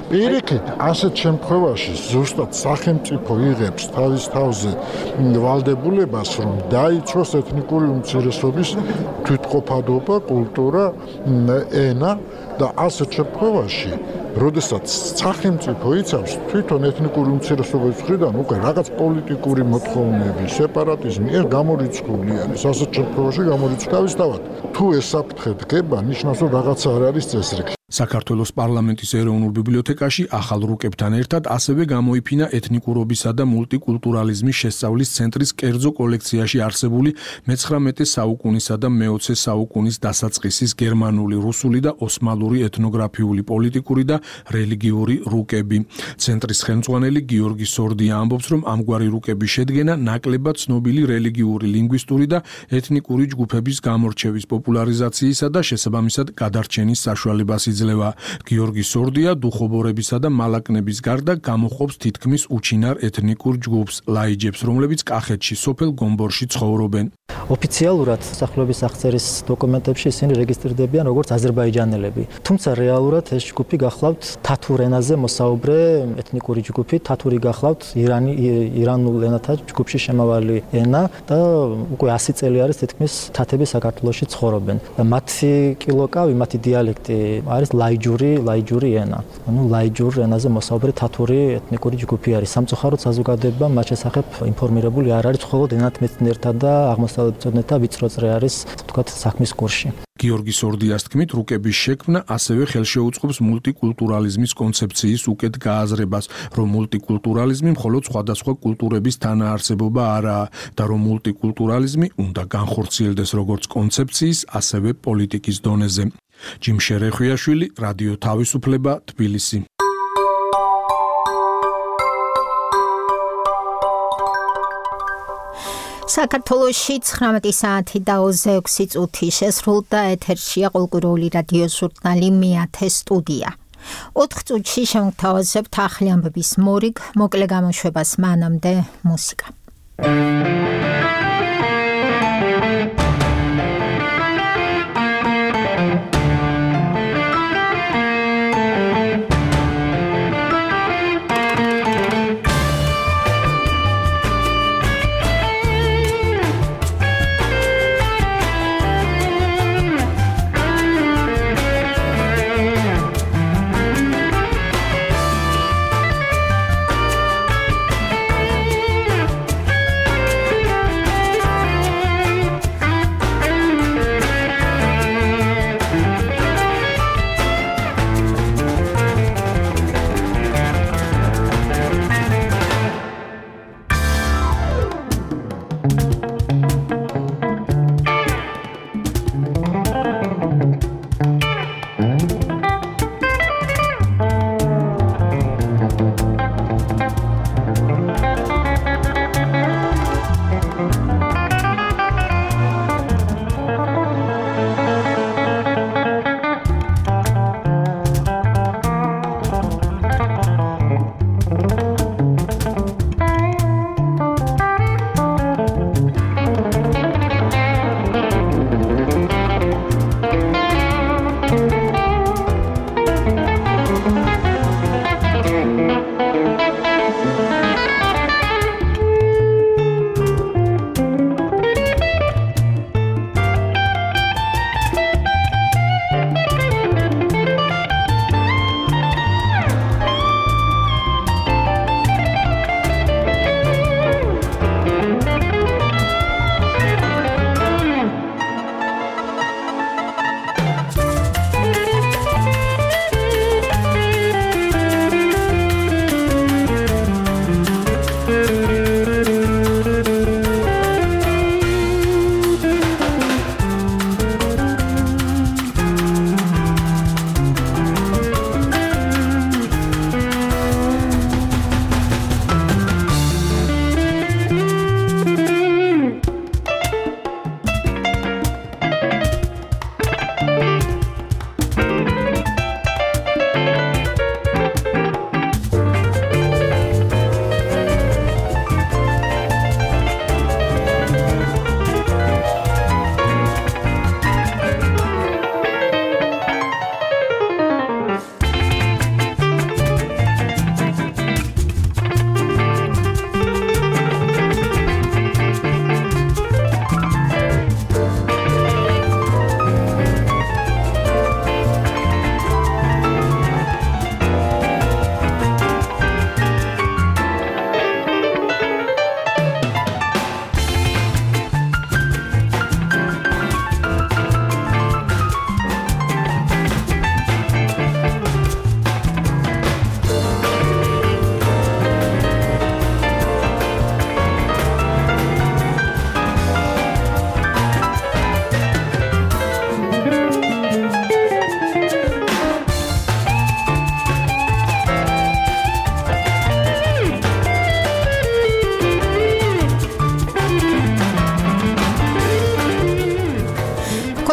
პირიქით, ასეთ შემთხვევაში ზუსტად სახელმწიფო იღებს თავის თავზე ვალდებულებას, რომ დაიცვას ეთნიკური უმცირესობის თვითყოფადობა, კულტურა, ენა და ასეთ შემთხვევაში, როდესაც სახელმწიფო იცავს თვითონ ეთნიკური უმცირესობის მხრიდან უკვე რაღაც პოლიტიკური მოთხოვნები, სეპარატიზმი ეს გამორიცხული არის. ასეთ შემთხვევაში გამორიცხული თავისთავად. თუ ეს საფრთხე დგება, ნიშნავს რომ რაღაცა არ არის წესრიგი. საქართველოს პარლამენტის ეროვნულ ბიბლიოთეკაში ახალ რუკებთან ერთად ასევე გამოიფინა ეთნიკურობისა და მულტიკულტურალიზმის შესწავლის ცენტრის კერძო კოლექციაში არსებული მეცხრამეტე საუკუნისა და მეოცე საუკუნის დასაწყისის გერმანული, რუსული და ოსმალური ეთნოგრაფიული, პოლიტიკური და რელიგიური რუკები. ცენტრის ხელმძღვანელი გიორგი სორდია ამბობს, რომ ამგვარი რუკების შედგენა ნაკლებად ცნობილი რელიგიური, ლინგვისტური და ეთნიკური ჯგუფების გამორჩევის, პოპულარიზაციისა და შესაბამისად გადარჩენის საშუალებას იძლევა. გიორგი სორდია დუხობორებისა და მალაკნების გარდა გამოყოფს თითქმის უჩინარ ეთნიკურ ჯგუფს, ლაიჯებს, რომლებიც კახეთში, სოფელ გომბორში ცხოვრობენ. ოფიციალურად სახელობის აღწერის დოკუმენტებში ისინი რეგისტრირდებიან როგორც აზერბაიჯანელები. თუმცა რეალურად ეს ჯგუფი გახლავთ თათურ ენაზე მოსაუბრე ეთნიკური ჯგუფი, თათური გახლავთ ირანი ირანულ ენათა ჯგუფში შემავალი ენა და უკვე ასი წელი არის თითქმის თათები საქართველოში ცხოვრობენ. და მათი კილოკავი, მათი დიალექტი არის ლაიჯური, ლაიჯური ენა. ანუ ლაიჯურ ენაზე მოსაუბრე თათური ეთნიკური ჯგუფი არის. სამწუხაროდ საზოგადოება მათ შესახებ ინფორმირებული არ არის, მხოლოდ ენათმეცნიერთა და აღმოსავლეთმცოდნეთა ვიწრო წრე არის, თქვათ, საქმის კურსში. გიორგი სორდიას თქმით, რუკების შექმნა ასევე ხელშეუწყობს მულტიკულტურალიზმის კონცეფციის უკეთ გააზრებას, რომ მულტიკულტურალიზმი მხოლოდ სხვადასხვა კულტურების თანაარსებობა არაა და რომ მულტიკულტურალიზმი უნდა განხორციელდეს როგორც კონცეფციის, ასევე პოლიტიკის დონეზე. ჯიმშე რეხვიაშვილი, რადიო თავისუფლება, თბილისი. საქართველოში ცხრამეტი საათი და ოცდაექვსი წუთი შესრულდა ეთერშია კულტურული რადიო ჟურნალი მეათე სტუდია. ოთხ წუთში შევთავაზებთ ახალი ამბების მორიგ, მოკლე გამოშვებას მანამდე მუსიკა.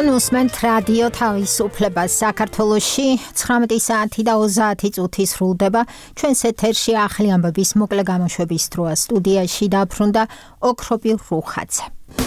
თქვენ უსმენთ რადიო თავისუფლებას. საქართველოში ცხრამეტი საათი და ოცდაათი წუთი სრულდება. ჩვენს ეთერში ახლი ამბების მოკლე გამოშვების დროა. სტუდიაში დაბრუნდა ოქროპი რუხაძე.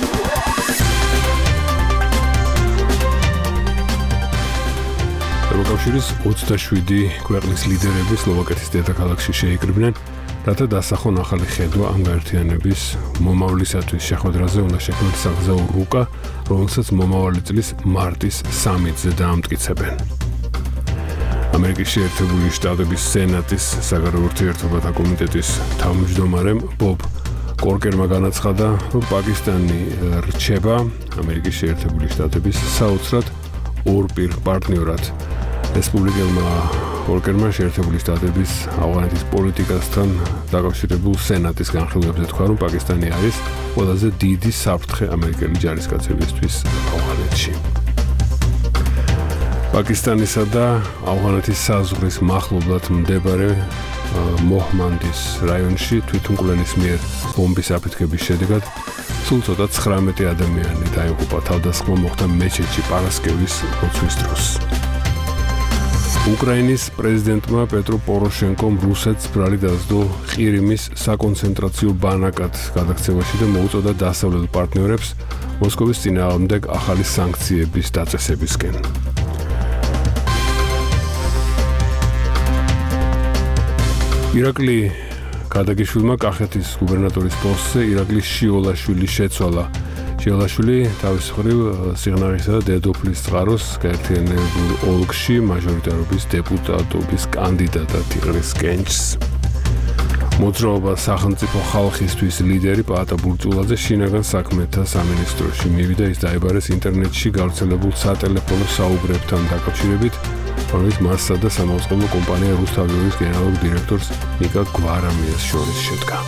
ევროკავშირის ოცდაშვიდი ქვეყნის ლიდერები სლოვაკეთის დედაქალაქში შეიკრიბნენ, რათა დასახონ ახალი ხედვა ამ გაერთიანების მომავლისათვის. შეხვედრაზე უნდა შექმნათ საგზაო რუკა, რომელსაც მომავალი წლის მარტის სამიტზე დაამტკიცებენ. ამერიკის შეერთებული შტატების სენატის საგარეო ურთიერთობათა კომიტეტის თავმჯდომარემ ბობ კორკერმა განაცხადა, რომ პაკისტანი რჩება ამერიკის შეერთებული შტატების საოცრად ორპირ პარტნიორად. რესპუბლიკელმა კორკერმა შეერთებული შტატების ავღანეთის პოლიტიკასთან დაკავშირებულ სენატის განხილვებზე თქვა, რომ პაკისტანი არის ყველაზე დიდი საფრთხე ამერიკელი ჯარისკაცებისთვის ავღანეთში. პაკისტანისა და ავღანეთის საზღვრის მახლობლად მდებარე მოჰმანდის რაიონში თვითმკვლელის მიერ ბომბის აფეთქების შედეგად სულ ცოტა ცხრამეტი ადამიანი დაიღუპა. თავდასხმა მოხდა მეჩეთში პარასკევის ლოცვის დროს. უკრაინის პრეზიდენტმა პეტრო პოროშენკომ რუსეთს ბრალი დასდო ყირიმის საკონცენტრაციო ბანაკად გადაქცევაში და მოუწოდა დასავლელ პარტნიორებს მოსკოვის წინააღმდეგ ახალი სანქციების დაწესებისკენ. ირაკლი გადაგიშვილმა კახეთის გუბერნატორის პოსტზე ირაკლის შიოლაშვილი შეცვალა. შიოლაშვილი თავის მხრივ სიღნაღისა და დედოფლის წყაროს გაერთიანებულ ოლქში მაჟორიტარობის დეპუტატობის კანდიდატად იყრის კენჭს. მოძრაობა სახელმწიფო ხალხისთვის ლიდერი პაატა ბურჭულაძე შინაგან საქმეთა სამინისტროში მივიდა. ის დაიბარეს ინტერნეტში გავრცელებულ სატელეფონო საუბრებთან დაკავშირებით, რომელიც მასსა და სამაუწყებლო კომპანია რუსთავიორის გენერალურ დირექტორს ნიკა გვარამიას შორის შედგა.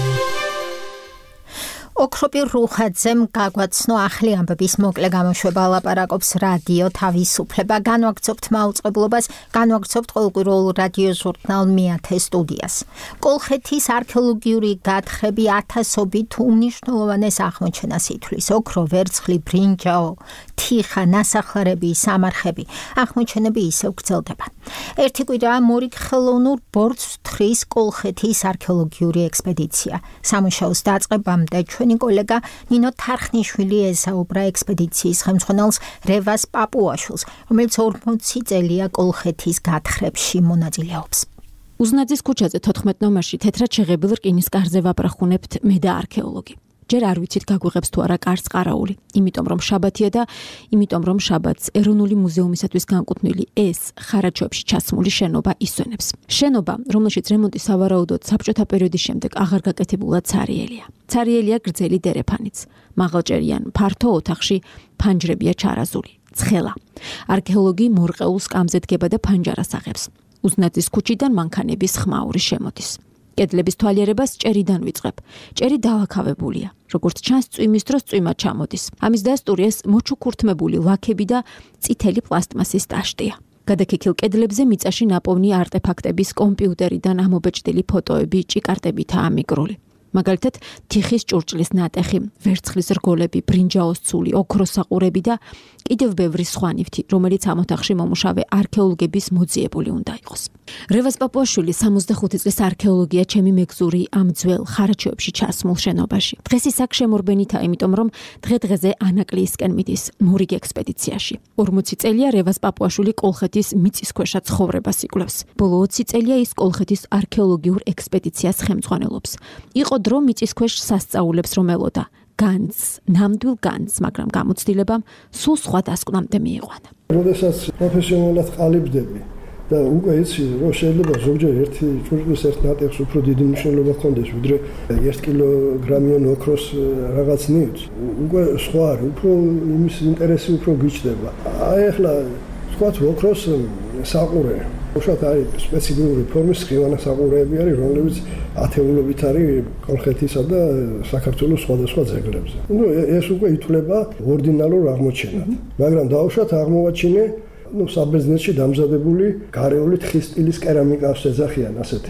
ოქროპი რუხაძემ გაგვაცნო ახლი ამბების მოკლე გამოშვება. ლაპარაკობს რადიო თავისუფლება. განვაგრძობთ მაუწყებლობას, განვაგრძობთ ყოველკვირეულ რადიო ჟურნალ მეათე სტუდიას. კოლხეთის არქეოლოგიური გათხრები ათასობით უმნიშვნელოვანეს აღმოჩენას ითვლის. ოქრო, ვერცხლი, ბრინჯაო, თიხა, ნასახლარები, სამარხები. აღმოჩენები ისევ გრძელდება. ერთი კვირა მორიგ ხელოვნურ ბორცვს თხრის კოლხეთის არქეოლოგიური ექსპედიცია. სამუშაოს დაწყებამდე ჩვენ კოლეგა ნინო თარხნიშვილი ესაუბრა ექსპედიციის ხელმძღვანელს რევას პაპუაშვილს, რომელიც ორმოცი წელია კოლხეთის გათხრებში მონაწილეობს. უზნაძის ქუჩაზე თოთხმეტ ნომერში თეთრად შეღებილ რკინის კარზე ვაპრახუნებთ მე და არქეოლოგი. ჯერ არ ვიცით გაგვიღებს თუ არა კარს ყარაული, იმიტომ რომ შაბათია და იმიტომ რომ შაბათს ეროვნული მუზეუმისათვის განკუთვნილი ეს ხარაჩოებში ჩასმული შენობა ისვენებს. შენობა, რომელშიც რემონტი სავარაუდოდ საბჭოთა პერიოდის შემდეგ აღარ გაკეთებულად ცარიელია. ცარიელია გრძელი დერეფანიც. მაღალჭერიან ფართო ოთახში ფანჯრებია ჩარაზული. ცხელა. არქეოლოგი მორყეულ სკამზე დგება და ფანჯარას აღებს. უზნაძის ქუჩიდან მანქანების ხმაური შემოდის. კედლების თვალიერებას ჭერიდან ვიწყებ. ჭერი დავაქავებულია. როგორც ჩანს, წვიმის დროს წვიმა ჩამოდის. ამის დასტური ეს მოჩუქურთმებული ლაქები და წითელი პლასტმასის ტაშტია. გადაკექილ კედლებზე მიწაში ნაპოვნი არტეფაქტების კომპიუტერიდან ამობეჭდილი ფოტოები ჭიკარტებითაა მიგრული. მაგალითად, თიხის ჭურჭლის ნატეხი, ვერცხლის რგოლები, ბრინჯაოს ცული, ოქროს საყურები და კიდევ ბევრი სხვა ნივთი, რომელიც ამ ოთახში მომუშავე არქეოლოგების მოძიებული უნდა იყოს. რევას პაპუაშვილი სამოცდახუთი წლის არქეოლოგია ჩემი მეგზური ამ ძველ ხარაჩოებში ჩასმულ შენობაში. დღეს ის აქ შემორბენითაა, იმიტომ რომ დღე-დღეზე ანაკლისკენ მიდის მორიგ ექსპედიციაში. ორმოცი წელია რევას პაპუაშვილი კოლხეთის მიწისქვეშა ცხოვრებას იკვლევს. ბოლო ოცი წელია ის კოლხეთის არქეოლოგიურ ექსპედიციას ხელმძღვანელობს. იყო დრო მიწისქვეშ სასწაულებს რომ ელოდა. განძს, ნამდვილ განძს, მაგრამ გამოცდილებამ სულ სხვა დასკვნამდე მიიყვანა. როდესაც პროფესიონალად ყალიბდები და უკვე იცი რომ შეიძლება ზოგჯერ ერთი ჭურჭლის ერთ ნატეხს უფრო დიდი მნიშვნელობა ჰქონდეს ვიდრე ერთი კილოგრამიან ოქროს რაღაც ნივთს. უკვე სხვა არის, უფრო იმის ინტერესი უფრო გიჩნდება. აი ახლა თქვათ ოქროს საყურე უშუალოდ არის სპეციფიკური ფორმის სხივანა საყურეები არის, რომლებიც ათეულობით არის კოლხეთისა და საქართველოს სხვადასხვა ძეგლებზე. ნუ ეს უკვე ითვლება ორდინალურ აღმოჩენად, მაგრამ დაუშვათ აღმოვაჩინე ნუ საბერძნეთში დამზადებული გარეული თხის სტილის კერამიკას ეძახიან ასეთი.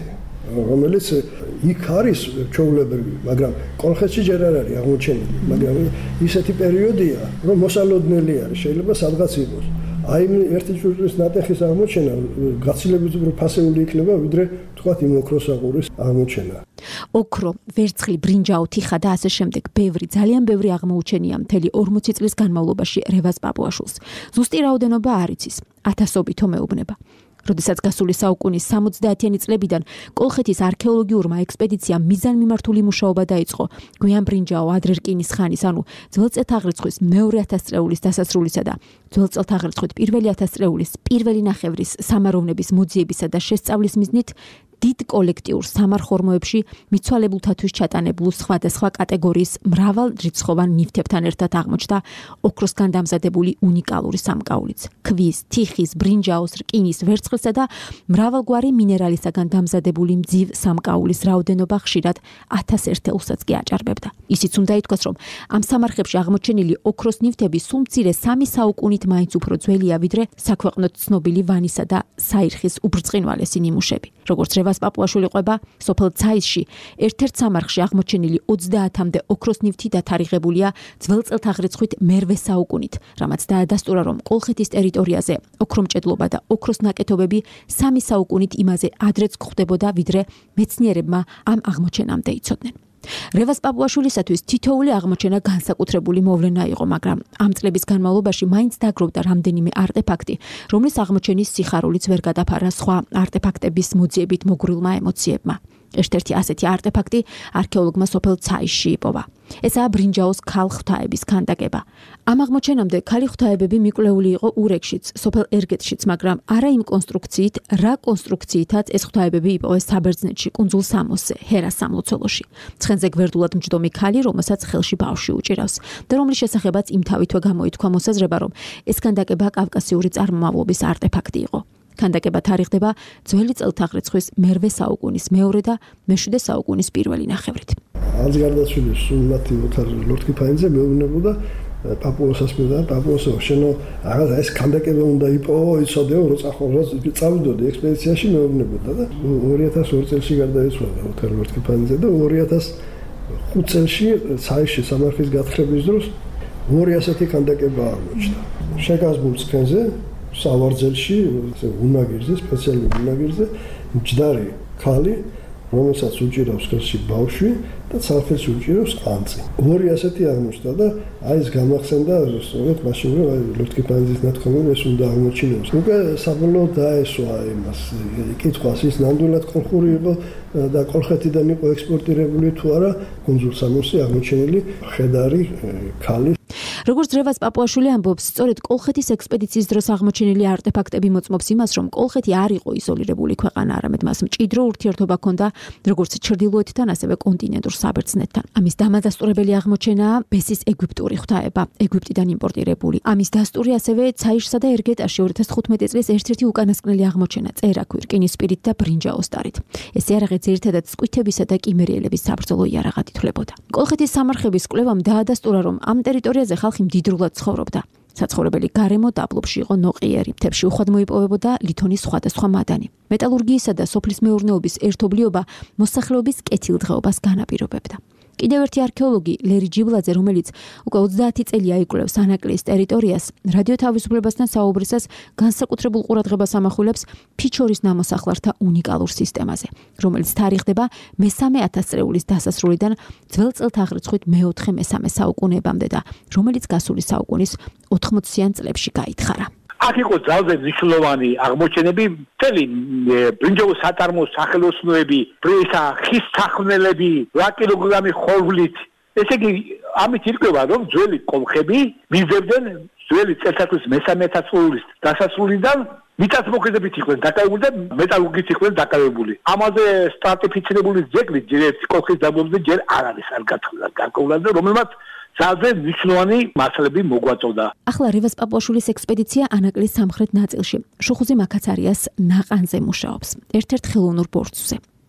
რომელიც იქ არის ჩვეულებრივი, მაგრამ კოლხეთში ჯერ არ არის აღმოჩენილი, მაგრამ ისეთი პერიოდია, რომ მოსალოდნელი არის, შეიძლება სადღაც იყოს. აი ერთი ჭურჭლის ნატეხის აღმოჩენა გაცილებით უფრო ფასეული იქნება, ვიდრე თქვათ იმ ოქროს აყურის აღმოჩენა. ოქრო, ვერცხლი, ბრინჯაო, თიხა და ასე შემდეგ, ბევრი, ძალიან ბევრი აღმოუჩენია მთელი ორმოცი წლის განმავლობაში რევაზ პაპუაშვილს. ზუსტი რაოდენობა არ იცის, ათასობითო მეუბნება. როდესაც გასული საუკუნის სამოცდაათიანი წლებიდან კოლხეთის არქეოლოგიურმა ექსპედიციამ მიზანმიმართული მუშაობა დაიწყო გვიან ბრინჯაო, ადრე რკინის ხანის, ანუ ძველ წელთაღრიცხვის მეორე ათასწლეულის დასასრულისა და ძველ წელთაღრიცხვით პირველი ათასწლეულის პირველი ნახევრის სამაროვნების მოძიებისა და შესწავლის მიზნით დიდ კოლექტიურ სამარხორმოებში მიცვალებულთათვის ჩატანებულ სხვადასხვა კატეგორიის მრავალ რიცხოვან ნივთებთან ერთად აღმოჩნდა ოქროსგან დამზადებული უნიკალური სამკაულიც. ქვის, თიხის, ბრინჯაოს, რკინის, ვერცხლისა და მრავალგვარი მინერალისაგან დამზადებული მძივ სამკაულის რაოდენობა ხშირად ათას ერთეულსაც კი აჭარბებდა. ისიც უნდა ითქვას, რომ ამ სამარხებში აღმოჩენილი ოქროს ნივთები სულ მცირე სამი საუკუნით მაინც უფრო ძველია, ვიდრე საქვეყნოდ ცნობილი ვანისა და საირხის უბრწყინვალესი ნიმუშები. როგორც რევაზ პაპუაშვილი ყვება, სოფელ ცაისში ერთ-ერთ სამარხში აღმოჩენილი ოცდაათამდე ოქროს ნივთი დათარიღებულია ძველ წელთაღრიცხვით მერვე საუკუნით, რამაც დაადასტურა, რომ კოლხეთის ტერიტორიაზე ოქრომჭედლობა და ოქროს ნაკეთობები სამი საუკუნით იმაზე ადრეც გვხვდებოდა, ვიდრე მეცნიერებმა ამ აღმოჩენამდე იცოდნენ. რევაზ პაპუაშვილისათვის თითოეული აღმოჩენა განსაკუთრებული მოვლენა იყო, მაგრამ ამ წლების განმავლობაში მაინც დაგროვდა რამდენიმე არტეფაქტი, რომლის აღმოჩენის სიხარულიც ვერ გადაფარა სხვა არტეფაქტების მოძიებით მოგრილმა ემოციებმა. ერთ-ერთი ასეთი არტეფაქტი არქეოლოგმა სოფელ ცაისში იპოვა. ესაა ბრინჯაოს ქალღვთაების ქანდაკება. ამ აღმოჩენამდე ქალი ღვთაებები მიკვლეული იყო ურეკშიც, სოფელ ერგეთშიც, მაგრამ არა იმ კონსტრუქციით, რა კონსტრუქციითაც ეს ღვთაებები იპოვეს საბერძნეთში, კუნძულ სამოსზე, ჰერას სამლოცველოში. ცხენზე გვერდულად მჯდომი ქალი, რომელსაც ხელში ბავშვი უჭირავს და რომლის შესახებაც იმთავითვე გამოითქვა მოსაზრება, რომ ეს ქანდაკება კავკასიური წარმომავლობის არტეფაქტი იყო. ქანდაკება თარიღდება ძველი წელთაღრიცხვის მერვე საუკუნის მეორე და მეშვიდე საუკუნის პირველი ნახევრით. ალს გარდაცვილი სულ მათი ოთარ ლორთქიფაინზე მეუბნებოდა პაპუასას მე და პაპუასო შენო აღარ ეს ქანდაკება უნდა იპოვო, იცოდეო, რო წახვალ წავიდოდი ექსპედიციაში მეუბნებოდა და ორი ათას ორი წელში გარდაიცვალა ოთარ ლორთქიფაინზე და ორი ათას ხუთ წელში ცაისში სამარხის გათხრების დროს ორი ასეთი ქანდაკება აღმოჩნდა. შეგაზმულ ცხენზე სავარძელში, უნაგირზე, სპეციალური უნაგირზე, მჯდარი ქალი, რომელსაც უჭირავს ხელში ბავშვი და ცალხელში უჭირავს ყანწი. ორი ასეთი აღმოჩნდა და აი ეს გამახსენდა სწორედ მაშინ, რომ აი ლორთქიფაინზის ნათქვამი ეს უნდა აღმოჩინოს. უკვე საბოლოოდ დაესვა იმას კითხვას, ის ნამდვილად კოლხური იყო და კოლხეთიდან იყო ექსპორტირებული თუ არა კუნძულ სამოსზე აღმოჩენილი ხედარი ქალი. როგორც რევაზ პაპუაშვილი ამბობს, სწორედ კოლხეთის ექსპედიციის დროს აღმოჩენილი არტეფაქტები მოწმობს იმას, რომ კოლხეთი არ იყო იზოლირებული ქვეყანა, არამედ მას მჭიდრო ურთიერთობა ჰქონდა როგორც ჩრდილოეთთან, ასევე კონტინენტურ საბერძნეთთან. ამის დამადასტურებელი აღმოჩენაა ბესის ეგვიპტური ღვთაება, ეგვიპტიდან იმპორტირებული. ამის დასტური ასევე ცაიშსა და ერგეტაში ორი ათას თხუთმეტი წლის ერთ-ერთი უკანასკნელი აღმოჩენა, წერაქვი, რკინის სპირით და ბრინჯაოს ტარით. ეს იარაღი ძირითადად სკვითებისა და კიმერიელების საბრძოლო იარაღად ითვლებოდა. კოლხეთის სამარხების კვლევამ დაადასტურა, რომ ამ ტერიტორიაზე ხალხი მდიდრულად ცხოვრობდა. საცხოვრებელი გარემო დაბლობში იყო ნოყიერი, მთებში უხვად მოიპოვებოდა ლითონის სხვადასხვა მადანი. მეტალურგიისა და სოფლის მეურნეობის ერთობლიობა მოსახლეობის კეთილდღეობას განაპირობებდა. კიდევ ერთი არქეოლოგი ლერი ჯიბლაძე, რომელიც უკვე ოცდაათი წელია იკვლევს ანაკლიის ტერიტორიას, რადიო თავისუფლებასთან საუბრისას განსაკუთრებულ ყურადღებას ამახვილებს ფიჩორის ნამოსახლართა უნიკალურ სისტემაზე, რომელიც თარიღდება მესამე ათასწლეულის დასასრულიდან ძველ წელთაღრიცხვით მეოთხე მესამე საუკუნეებამდე და რომელიც გასული საუკუნის ოთხმოციან წლებში გაითხარა. აქ იყო ძალზე მნიშვნელოვანი აღმოჩენები, მთელი ბრინჯაოს საწარმოო სახელოსნოები, პრისა, ხის სახვნელები, რვა კილოგრამი ხორბლით. ესე იგი, ამით ირკვევა, რომ ძველი კოლხები მისდევდნენ ძველი წელთაღრიცხვის მესამე ათასწლეულის დასასრულიდან მიწათმოქმედებით იყვნენ დაკავებული და მეტალურგიით იყვნენ დაკავებული. ამაზე სტრატიფიცირებული ძეგლი ჯერ ერთი კოლხის დაბლობზე ჯერ არ არის არ გარკვეულად, რომელმაც ძალზე მნიშვნელოვანი მასალები მოგვაწოდა. ახლა რევაზ პაპუაშვილის ექსპედიცია ანაკლის სამხრეთ ნაწილში, შუხუზი მაკაცარიას ნაყანზე მუშაობს, ერთ-ერთ ხელოვნურ ბორცვზე.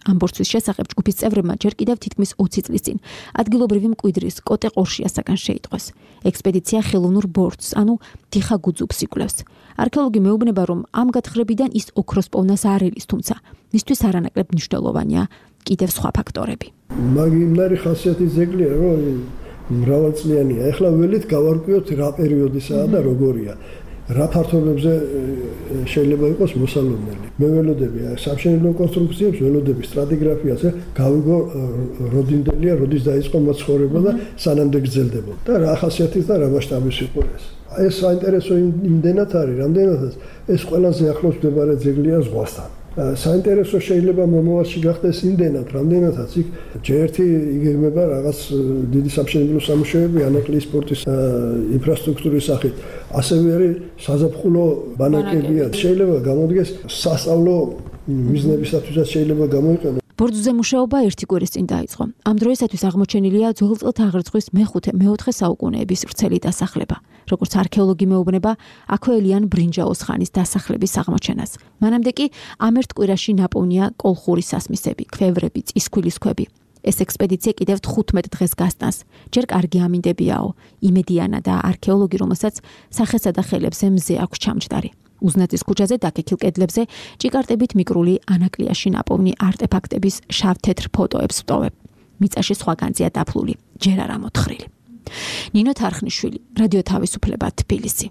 ამ ბორცვის შესახებ ჯგუფის წევრებმა ჯერ კიდევ თითქმის ოცი წლის წინ ადგილობრივი მკვიდრის კოტე ყორშიასაგან შეიტყვეს. ექსპედიცია ხელოვნურ ბორცვს, ანუ დიხა გუძუბს იკვლევს. არქეოლოგი მეუბნება, რომ ამ გათხრებიდან ის ოქროს პოვნას არ ელის, თუმცა მისთვის არანაკლებ მნიშვნელოვანია კიდევ სხვა ფაქტორები. მაგიმნარი ხასიათის ძეგლია, რომ მრავალწლიანია. ეხლა ველით გავარკვიოთ რა პერიოდისაა და როგორია. რა ფართობებზე შეიძლება იყოს მოსალოდნელი. მე ველოდები სამშენებლო კონსტრუქციებს, ველოდები სტრატიგრაფიაზე, გავიგო როდინდელია, როდის დაიწყო მაცხოვრება და სანამდე გრძელდებოდა. და რა ხასიათის და რა მასშტაბის იყო ეს. ეს საინტერესო იმდენად არის, რამდენადაც ეს ყველაზე ახლოს მდებარე ძეგლია ზღვასთან. საინტერესო შეიძლება მომავალში გახდეს იმდენად, რამდენადაც იქ ჯერ ერთი იგეგმება რაღაც დიდი სამშენებლო სამუშაოები, ანაკლიის სპორტის ინფრასტრუქტურის სახით. ასევე არის საზაფხულო ბანაკებია. შეიძლება გამოდგეს სასწავლო მიზნებისათვისაც შეიძლება გამოიყენოს. ბორცვზე მუშაობა ერთი კვირის წინ დაიწყო. ამ დროისათვის აღმოჩენილია ძველწელთა აღრიცხვის მეხუთე მეოთხე საუკუნეების ვრცელი დასახლება. როგორც არქეოლოგი მეუბნება, აქვე ელიან ბრინჯაოს ხანის დასახლების აღმოჩენას. მანამდე კი ამ ერთ კვირაში ნაპოვნია კოლხური სასმისები, ქვევრები, წისქვილის ქვები. ეს ექსპედიცია კიდევ თხუთმეტ დღეს გასტანს. ჯერ კარგი ამინდებიაო, იმედიანა და არქეოლოგი, რომელსაც სახესა და ხელებზე მზე აქვს ჩამჯდარი. უზნაძის ქუჩაზე დაკექილ კედლებზე ჭიკარტებით მიკრული ანაკლიაში ნაპოვნი არტეფაქტების შავ-თეთრ ფოტოებს ვტოვებ. მიწაში სხვაგანზეა დაფლული, ჯერ არა მოთხრილი. ნინო თარხნიშვილი, რადიო თავისუფლება, თბილისი.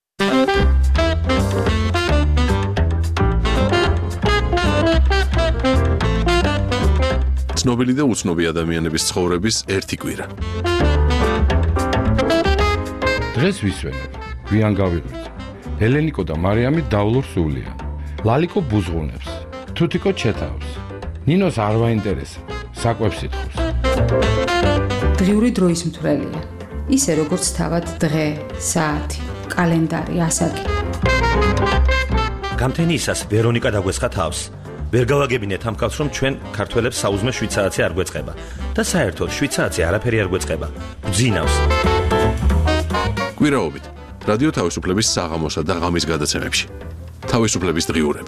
ცნობილი და უცნობი ადამიანების ცხოვრების ერთი კვირა. დღეს ვისვენებ, გვიან გავიღვიძე. ელენიკო და მარიამი დავლურ სულია. ლალიკო ბუზღუნებს, თუთიკო ჩეთავს. ნინოს არ ვაინტერესა, საკვებს ითხოვს. დღიური დროის მთვრელია. ისე როგორც თავად დღე, საათი, კალენდარი, ასაკი. გამთენიისას ვერონიკა დაგვესხა თავს. ვერ გავაგებინეთ ამ კაცს, რომ ჩვენ ქართველებს საუზმე შვიდ საათი არ გვეწყება და საერთოდ შვიდ საათი არაფერი არ გვეწყება. გძინავს. კვირაობით რადიო თავისუფლების საღამოსა და ღამის გადაცემებში. თავისუფლების დღიურები.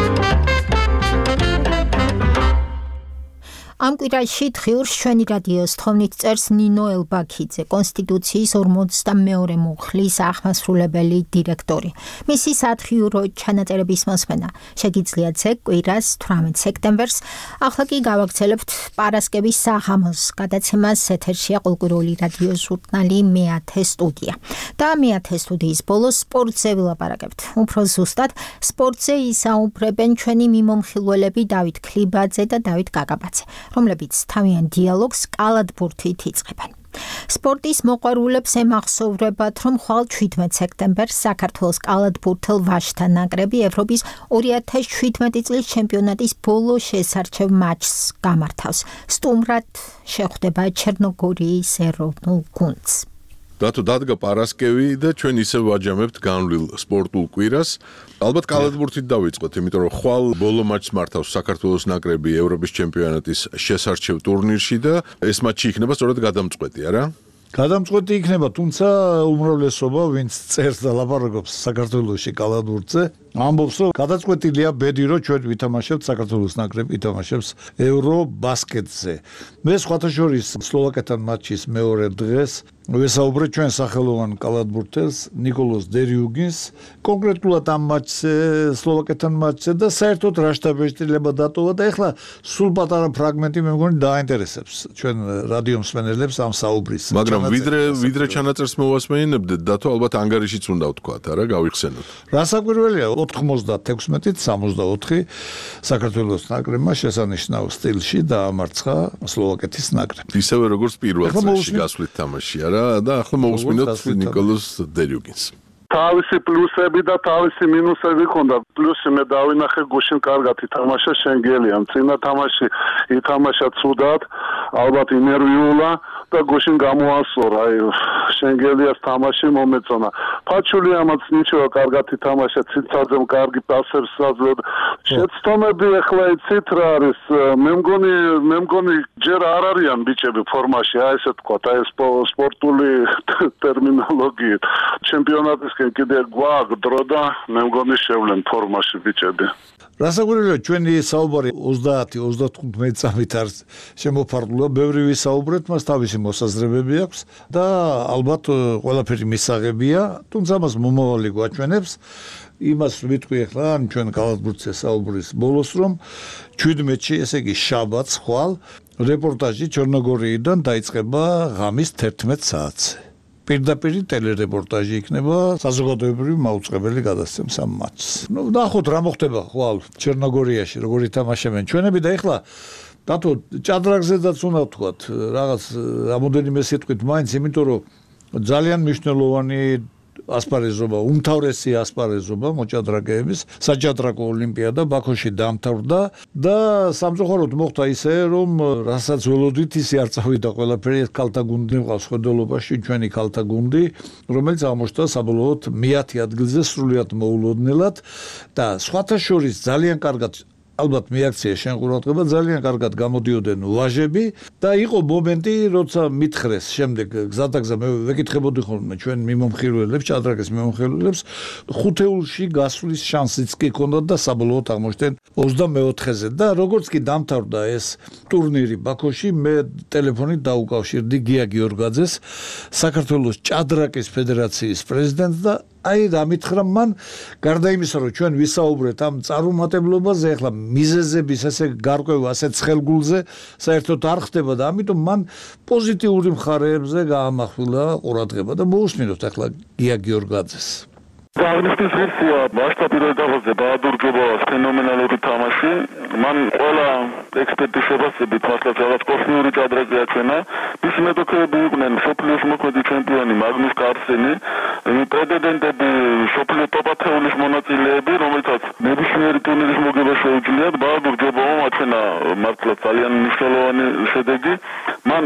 ამ კვირაში დღიურს ჩვენი რადიოს თხოვნით წერს ნინო ელბაქიძე, კონსტიტუციის ორმოცდამეორე მუხლის აღმასრულებელი დირექტორი. მისი სათხიურო ჩანაწერების მოსმენა შეგიძლიათ ზეგ კვირას თვრამეტ სექტემბერს. ახლა კი გავაგრძელებთ პარასკევის საღამოს გადაცემას. ეთერშია კულტურული რადიო ჟურნალი მეათე სტუდია. და მეათე სტუდიის ბოლოს სპორტზე ვილაპარაკებთ. უფრო ზუსტად, სპორტზე ისაუბრებენ ჩვენი მიმომხილველები დავით ქლიბაძე და დავით გაგაბაძე, რომლებიც თავიანთ დიალოგს კალათბურთით იწყებენ. სპორტის მოყვარულებს ემახსოვრებათ, რომ ხვალ შვიდმეტ სექტემბერს საქართველოს კალათბურთელ ვაჟთა ნაკრები ევროპის ორი ათას შვიდმეტი წლის ჩემპიონატის ბოლო შესარჩევ მატჩს გამართავს. სტუმრად შეხვდება ჩერნოგორიის ეროვნულ გუნდს. დათო დადგა პარასკევი და ჩვენ ისევ ვაჯამებთ განვლილ სპორტულ კვირას. ალბათ კალათბურთით დავიწყოთ, იმიტომ რომ ხვალ ბოლო მატჩს მართავს საქართველოს ნაკრები ევროპის ჩემპიონატის შესარჩევ ტურნირში და ეს მატჩი იქნება სწორედ გადამწყვეტი, არა? გადამწყვეტი იქნება, თუმცა უმრავლესობა, ვინც წერს და ლაპარაკობს საქართველოში კალათბურთზე, ამბობს, რომ გადაწყვეტილია ბედი, რომ ჩვენ ვითამაშებთ საქართველოს ნაკრები ითამაშებს ევრობასკეტზე. მე სხვათა შორის სლოვაკეთთან მატჩის მეორე დღეს ვესაუბრე ჩვენ სახელოვან კალათბურთელს ნიკოლოზ დერიუგინს, კონკრეტულად ამ მატჩზე, სლოვაკეთთან მატჩზე და საერთოდ რა შთაბეჭდილება დატოვა და ეხლა სულ პატარა ფრაგმენტი მე მგონი დააინტერესებს ჩვენ რადიო მსმენელებს ამ საუბრის. მაგრამ ვიდრე ვიდრე ჩანაწერს მოვასმენინებდეთ, დათო ალბათ ანგარიშიც უნდა ვთქვათ, არა, გავიხსენოთ. რა საკვირველია ოთხმოცდათექვსმეტით სამოცდაოთხი საქართველოს ნაკრებმა შესანიშნავ სტილში დაამარცხა სლოვაკეთის ნაკრებს. ისევე როგორც პირველ წრეში გასვლით თამაში, არა? და ახლა მოვუსმინოთ ნიკოლოზ დერიუგინს. თავისი პლუსები და თავისი მინუსები ჰქონდა. პლუსი მე დავინახე გუშინ კარგად ითამაშა შენგელიან. წინა თამაში ითამაშა ცუდად, ალბათ ინერვიულა და გუშინ გამოასწორა. აი შენგელიას თამაში მომეწონა. ფაჩულიამაც ნიჩოა კარგად ითამაშა, ციცაძემ კარგი პასებს აძლევდა. შეცდომები ახლა იცით რა არის? მე მგონი მე მგონი ჯერ არ არიან ბიჭები ფორმაში, აი ესე თქვა, აი ეს სპორტული ტერმინოლოგიით. ჩემპიონატისკენ კიდე გვაქვს დრო და მე მგონი შევლენ ფორმაში ბიჭები. რასაკვირველია ჩვენი საუბარი ოცდაათი ოცდათხუთმეტი წამით არის შემოფარგლულა, ბევრი ვისაუბრეთ, მას თავისი მოსაზრებები აქვს და ალბათ ყველაფერი მისაღებია, თუმცა მას მომავალი გვაჩვენებს. იმას ვიტყვი ახლა ჩვენ კალათბურთზე საუბრის ბოლოს, რომ ჩვიდმეტში, ესე იგი შაბათს ხვალ რეპორტაჟი ჩერნოგორიიდან დაიწყება ღამის თერთმეტ საათზე. პირდაპირ ტელერეპორტაჟი იქნება საზოგადოებრივი მაუწყებელი გადაცემს ამ მატჩს. ნუ ნახოთ რა მოხდება ხვალ ჩერნოგორიაში, როგორ ითამაშებენ ჩვენები და ახლა დათო ჭადრაგზედაც უნდა ვთქვათ რაღაც რამოდენიმე სიტყვით მაინც, იმიტომ რომ ძალიან მნიშვნელოვანი ასპარეზობა, უმთავრესი ასპარეზობა მოჭადრაკეების საჭადრაკო ოლიმპიადა ბაქოში დამთავრდა და სამწუხაროდ მოხდა ისე, რომ რასაც ველოდით ისე არ წავიდა ყველაფერი. ქალთა გუნდი მყავს ხედველობაში, ჩვენი ქალთა გუნდი, რომელიც აღმოჩნდა საბოლოოდ მეათე ადგილზე სრულიად მოულოდნელად და სხვათა შორის ძალიან კარგად ალბათ მიაქცია შენ ყურადღება, ძალიან კარგად გამოდიოდნენ ვაჟები და იყო მომენტი, როცა მითხრეს შემდეგ გზადაგზა მე ვეკითხებოდი ხოლმე ჩვენ მიმომხილველებს, ჭადრაკის მიმომხილველებს, ხუთეულში გასვლის შანსიც კი ჰქონდათ და საბოლოოდ აღმოჩნდნენ ოცდამეოთხეზე და როგორც კი დამთავრდა ეს ტურნირი ბაქოში, მე ტელეფონით დაუკავშირდი გია გიორგაძეს, საქართველოს ჭადრაკის ფედერაციის პრეზიდენტს და აი რა მითხრა მან, გარდა იმისა, რომ ჩვენ ვისაუბრეთ ამ წარუმატებლობაზე, ახლა მიზეზების ესე გარკვევა ასეთ ხელგულზე საერთოდ არ ხდება და ამიტომ მან პოზიტიური მხარეებზე გაამახვილა ყურადღება და მოусმინოთ ახლა გია გიორგაძეს. აღნიშნული ღირსია მასშტაბური დაღოზე ბაადურ ჯობავას ფენომენალური თამაში. მან ყველა ექსპერტის შეფასებით მართლაც რაღაც კოსმიური ჭადრაკი აჩვენა. მისი მეტოქეები იყვნენ მსოფლიოს მოქმედი ჩემპიონი მაგნუს კარლსენი, პრეტენდენტები მსოფლიო ტოპ-ათეულის მონაწილეები, რომელთაც ნებისმიერი ტურნირის მოგება შეუძლიათ. ბაადურ ჯობავამ აჩვენა მართლაც ძალიან მნიშვნელოვანი შედეგი. მან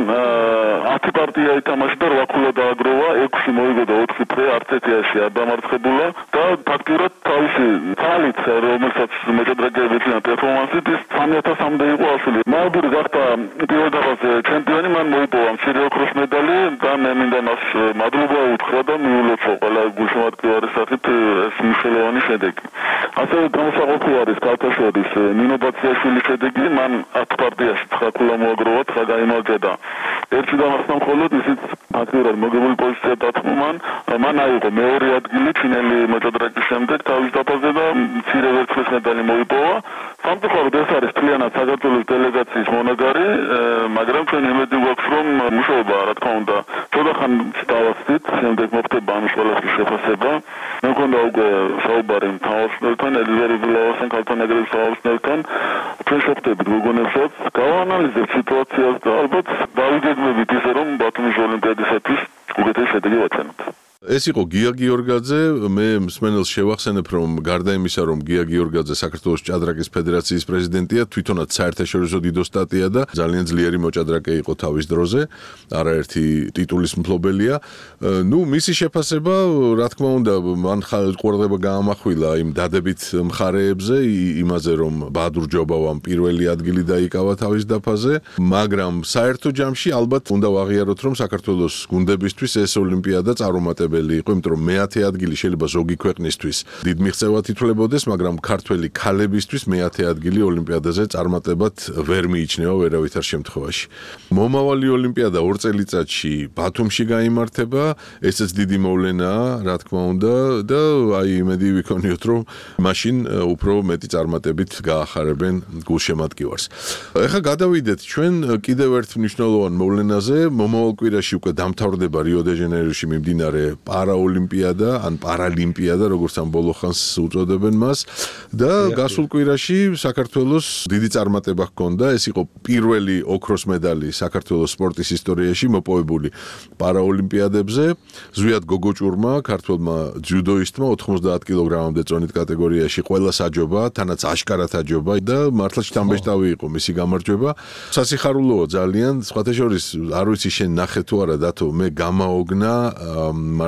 ათი პარტია ითამაშა და რვა ქულა დააგროვა, ექვსი მოიგო და ოთხი ფრე, არც ერთი ასი არ დამარცხებულა და ფაქტურად თავისი თვალით, რომელსაც მოჭადრაკეები ეწინათ პერფორმანსით, ის სამი ათასამდე იყო ასული. მაადური გახდა პირველ დაღაზე ჩემპიონი, მან მოიპოვა მცირე ოქროს მედალი და მე მინდა მას მადლობა უთხრა და მიულოცო ყველა გულშემატკივარის სახით ეს მნიშვნელოვანი შედეგი. ასევე გამოსაყოფი არის ქალთა შორის ნინო ბაციაშვილის შედეგი, მან ათ პარტიაში ცხრა ქულა მოაგროვა, ცხრა გაიმარჯვა და ერთი დამახსნა მხოლოდ ისიც ფაქტურად მოგებული პოზიცია დათმო მან, მან აიღო მეორე ადგილი ჩინელი მოჭადრაკის შემდეგ თავის დაფაზე და მცირე ვერცხლის მედალი მოიპოვა. სამწუხაროდ ეს არის მთლიანად საქართველოს დელეგაციის მონაგარი, მაგრამ ჩვენ იმედი გვაქვს, რომ მუშაობა რა თქმა უნდა ცოტახან დავასწრით, შემდეგ მოხდება ამის ყველაფრის შეფასება. მე მქონდა უკვე საუბარი მთავრობასთან, ელიზაბეტ ქალთან ეგრევე საუბართან, ჩვენ შევხვდებით გოგონებსაც, გავანალიზებთ სიტუაციას და ალბათ დავიგეგმებით ისე, რომ ბათუმის ოლიმპიადისათვის უკეთესი შედეგი ვაჩვენოთ. ეს იყო გია გიორგაძე, მე მსმენელს შევახსენებ, რომ გარდა იმისა, რომ გია გიორგაძე საქართველოს ჭადრაკის ფედერაციის პრეზიდენტია, თვითონაც საერთაშორისო დიდოსტატია და ძალიან ძლიერი მოჭადრაკე იყო თავის დროზე, არაერთი ტიტულის მფლობელია. ნუ მისი შეფასება, რა თქმა უნდა, მან ყურადღება გაამახვილა იმ დადებით მხარეებზე, იმაზე, რომ ბაადურ ჯობავამ პირველი ადგილი დაიკავა თავის დაფაზე, მაგრამ საერთო ჯამში ალბათ უნდა ვაღიაროთ, რომ საქართველოს გუნდებისთვის ეს ოლიმპიადა წარუმატებელი იყო, იმიტომ რომ მეათე ადგილი შეიძლება ზოგი ქვეყნისთვის დიდ მიღწევად ითვლებოდეს, მაგრამ ქართველი ქალებისთვის მეათე ადგილი ოლიმპიადაზე წარმატებად ვერ მიიჩნევა ვერავითარ შემთხვევაში. მომავალი ოლიმპიადა ორ წელიწადში ბათუმში გაიმართება, ესეც დიდი მოვლენაა, რა თქმა უნდა, და აი იმედი ვიქონიოთ, რომ მაშინ უფრო მეტი წარმატებით გაახარებენ გულშემატკივარს. ეხლა გადავიდეთ ჩვენ კიდევ ერთ მნიშვნელოვან მოვლენაზე, მომავალ კვირაში უკვე დამთავრდება რიო-დე-ჟანეიროში მიმდინარე პარაოლიმპიადა, ან პარალიმპიადა, როგორც ამ ბოლო ხანს უწოდებენ მას და გასულ კვირაში საქართველოს დიდი წარმატება ჰქონდა, ეს იყო პირველი ოქროს მედალი საქართველოს სპორტის ისტორიაში მოპოვებული პარაოლიმპიადებზე. ზვიად გოგოჭურმა, ქართველმა ძიუდოისტმა ოთხმოცდაათ კილოგრამამდე წონით კატეგორიაში ყველა საჯობა, თანაც აშკარად აჯობა და მართლა შთამბეჭდავი იყო მისი გამარჯვება. სასიხარულოა ძალიან, სხვათა შორის არ ვიცი შენ ნახე თუ არა დათო, მე გამაოგნა მართლა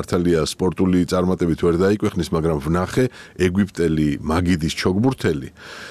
მართალია სპორტული წარმატებით ვერ დაიკვეხნის, მაგრამ ვნახე ეგვიპტელი მაგიდის ჩოგბურთელი,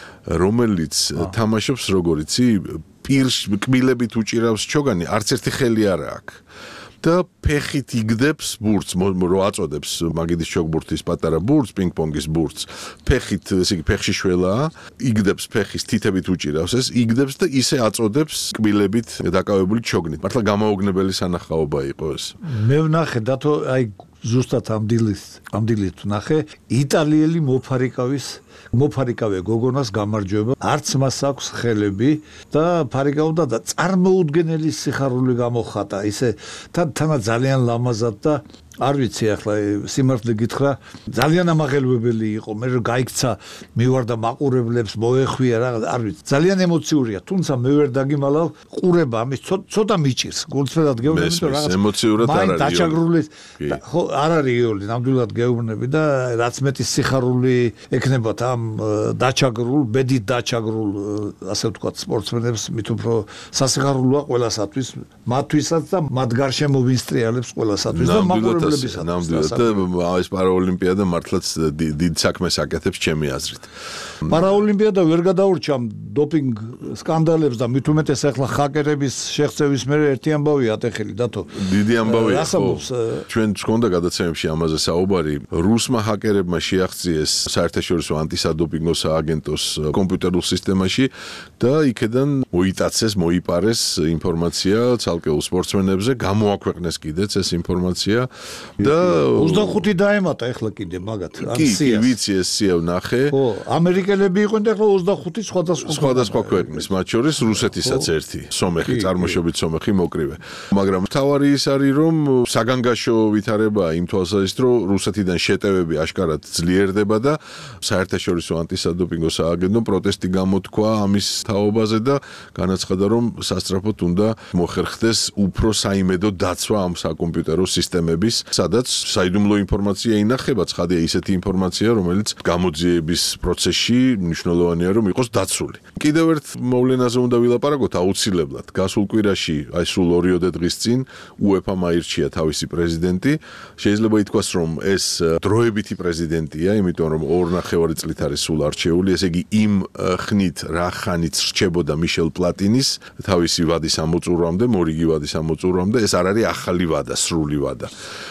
რომელიც თამაშობს როგორ იცი, პირს კბილებით უჭირავს ჩოგანი, არც ერთი ხელი არ აქვს. და ფეხით იგდებს ბურთს, რო აწოდებს მაგიდის ჩოგბურთის პატარა ბურთს, პინგ-პონგის ბურთს, ფეხით, ესე იგი ფეხში შველაა, იგდებს ფეხის თითებით უჭირავს ეს, იგდებს და ისე აწოდებს კბილებით დაკავებული ჩოგნით. მართლა გამაოგნებელი სანახაობა იყო ეს. მე ვნახე დათო, აი ზუსტად ამ დილის, ამ დილით ვნახე იტალიელი მოფარიკავის მოფარიკავე გოგონას გამარჯვება, არც მას აქვს ხელები და ფარიკავდა და წარმოუდგენელი სიხარული გამოხატა, ისე თანა ძალიან ლამაზად და არ ვიცი ახლა სიმართლე გითხრა, ძალიან ამაღელვებელი იყო, მე რომ გაიქცა, მივარდა მაყურებლებს, მოეხვია რაღაც, არ ვიცი, ძალიან ემოციურია, თუმცა მე ვერ დაგიმალავ, ყურება ამის ცოტა მიჭირს, გულწრფელად გეუბნები, რომ რაღაც ემოციურად არ არის. დაჩაგრული, ხო, არ არის იული, ნამდვილად გეუბნები და რაც მეტი სიხარული ექნებათ ამ დაჩაგრულ, ბედით დაჩაგრულ, ასე ვთქვათ, სპორტსმენებს, მით უფრო სასიხარულოა ყველასათვის, მათთვისაც და მათ გარშემო ვინსტრიალებს ყველასათვის და მაყურებლებს ნამდვილად და ეს პარაოლიმპიადა მართლაც დიდ საქმეს აკეთებს ჩემი აზრით. პარაოლიმპიადა ვერ გადაურჩა დოპინგ სკანდალებს და მით უმეტეს ახლა ჰაკერების შეღწევის მერე ერთი ამბავი ატეხილი დათო. დიდი ამბავია ხო. ჩვენ გქონდა გადაცემებში ამაზე საუბარი. რუსმა ჰაკერებმა შეაღწიეს საერთაშორისო ანტისადოპინგო სააგენტოს კომპიუტერულ სისტემაში და იქედან მოიტაცეს, მოიპარეს ინფორმაცია ცალკეულ სპორტსმენებზე, გამოაქვეყნეს კიდეც ეს ინფორმაცია. და ოცდახუთი დაემატა ახლა კიდე მაგათ კი კი ვიცი ეს სია ვნახე ხო ამერიკელები იყვნენ და ახლა ოცდახუთი სხვადასხვა სხვადასხვა ქვეყნის მათ შორის რუსეთისაც ერთი სომეხი წარმოშობით სომეხი მოკრივე მაგრამ მთავარი ის არის რომ საგანგაშო ვითარებაა იმ თვალსაზრისით რომ რუსეთიდან შეტევები აშკარად ძლიერდება და საერთაშორისო ანტისადოპინგო სააგენტომ პროტესტი გამოთქვა ამის თაობაზე და განაცხადა რომ სასწრაფოდ უნდა მოხერხდეს უფრო საიმედო დაცვა ამ საკომპიუტერო სისტემების სადაც საიდუმლო ინფორმაცია ინახება, ცხადია ისეთი ინფორმაცია, რომელიც გამოძიების პროცესში მნიშვნელოვანია რომ იყოს დაცული. კიდევ ერთ მოვლენაზე უნდა ვილაპარაკოთ აუცილებლად. გასულ კვირაში, აი სულ ორიოდე დღის წინ უეფა-მა აირჩია თავისი პრეზიდენტი. შეიძლება ითქვას, რომ ეს დროებითი პრეზიდენტია, იმიტომ რომ ორ ნახევარი წლით არის სულ არჩეული, ესე იგი იმ ხნით რა ხანით რჩებოდა მიშელ პლატინის თავისი ვადის ამოწურვამდე, მორიგი ვადის ამოწურვამდე, ეს არ არის ახალი ვადა, სრული ვადა.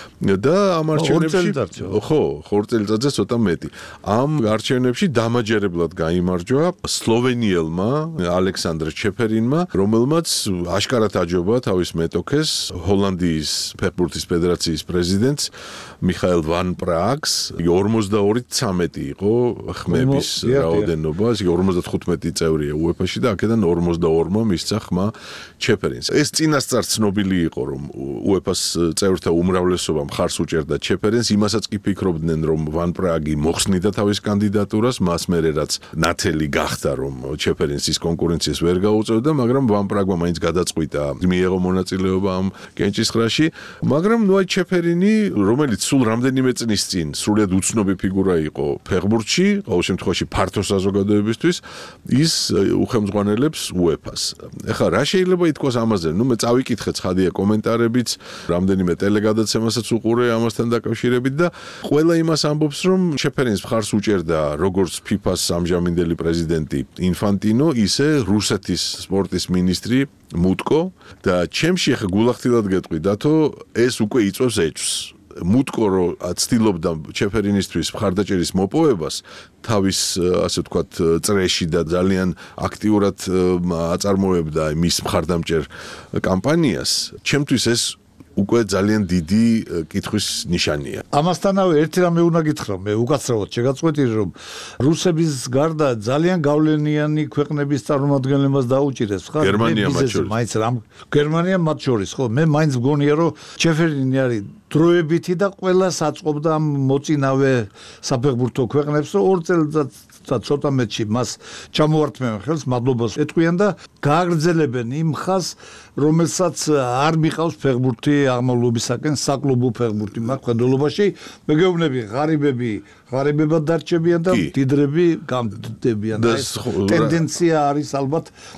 და ამ არჩევნებში ხო, ხორ წელიწადზე ცოტა მეტი. ამ არჩევნებში დამაჯერებლად გაიმარჯვა სლოვენიელმა ალექსანდრ ჩეფერინმა, რომელმაც აშკარად აჯობა თავის მეტოქეს ჰოლანდიის ფეხბურთის ფედერაციის პრეზიდენტს მიხაელ ვან პრააგს. ორმოცდაორი ცამეტი იყო ხმების რაოდენობა, ეს ორმოცდათხუთმეტი წევრია უეფა-ში და აქედან ორმოცდაორმა მისცა ხმა ჩეფერინს. ეს წინასწარ ცნობილი იყო, რომ უეფა-ს წევრთა უმრავლესობა მხარს უჭერდა ჩეფერინს, იმასაც კი ფიქრობდნენ, რომ ვან პრააგი მოხსნიდა თავის კანდიდატურას, მას მერე რაც ნათელი გახდა, რომ ჩეფერინს ის კონკურენციას ვერ გაუწევდა, მაგრამ ვან პრააგმა მაინც გადაწყვიტა მიეღო მონაწილეობა ამ კენჭისყრაში, მაგრამ ნუ აი ჩეფერინი, რომელიც სულ რამდენიმე წლის წინ სრულად უცნობი ფიგურა იყო ფეხბურთში, ყოველ შემთხვევაში ფართო საზოგადოებისთვის, ის უხელმძღვანელებს უეფა-ს. ეხლა რა შეიძლება ითქვას ამაზე? ნუ მე წავიკითხე ცხადია კომენტარებიც, რამდენიმე ტელეგადაცემასაც უყურე ამასთან დაკავშირებით და ყველა იმას ამბობს, რომ ჩეფერინს მხარს უჭერდა როგორც ფიფას ამჟამინდელი პრეზიდენტი ინფანტინო, ისე რუსეთის სპორტის მინისტრი მუტკო და ჩემში ახლა გულახდილად გეტყვი დათო, ეს უკვე იწვევს ეჭვს. მუტკო რო ცდილობდა ჩეფერინისთვის მხარდაჭერის მოპოვებას თავის ასე ვთქვათ წრეში და ძალიან აქტიურად აწარმოებდა მის მხარდამჭერ კამპანიას, ჩემთვის ეს უკვე ძალიან დიდი კითხვის ნიშანია. ამასთანავე ერთი რამე უნდა გითხრა, მე უკაცრავად შეგაწყვეტი, რომ რუსების გარდა ძალიან გავლენიანი ქვეყნების წარმომადგენლებას დაუჭირეს, ხარ? გერმანია მათ შორის. მაინც რამ გერმანია მათ შორის, ხო? მე მაინც მგონია, რომ ჩეფერინი არის დროებითი და ყველა საწყობდა ამ მოწინავე საფეხბურთო ქვეყნებს, რომ ორ წელიწადს ცოტა მეტში მას ჩამოართმევენ ხელს, მადლობას ეტყვიან და გააგრძელებენ იმ ხაზს, რომელსაც არ მიყავს ფეხბურთი აღმავლობისაკენ საკლუბო ფეხბურთი მაგ ხედულობაში. მეგეუბნები, ღარიბები ღარიბებად დარჩებიან და დიდრები გამდდებიან. და ეს ტენდენცია არის ალბათ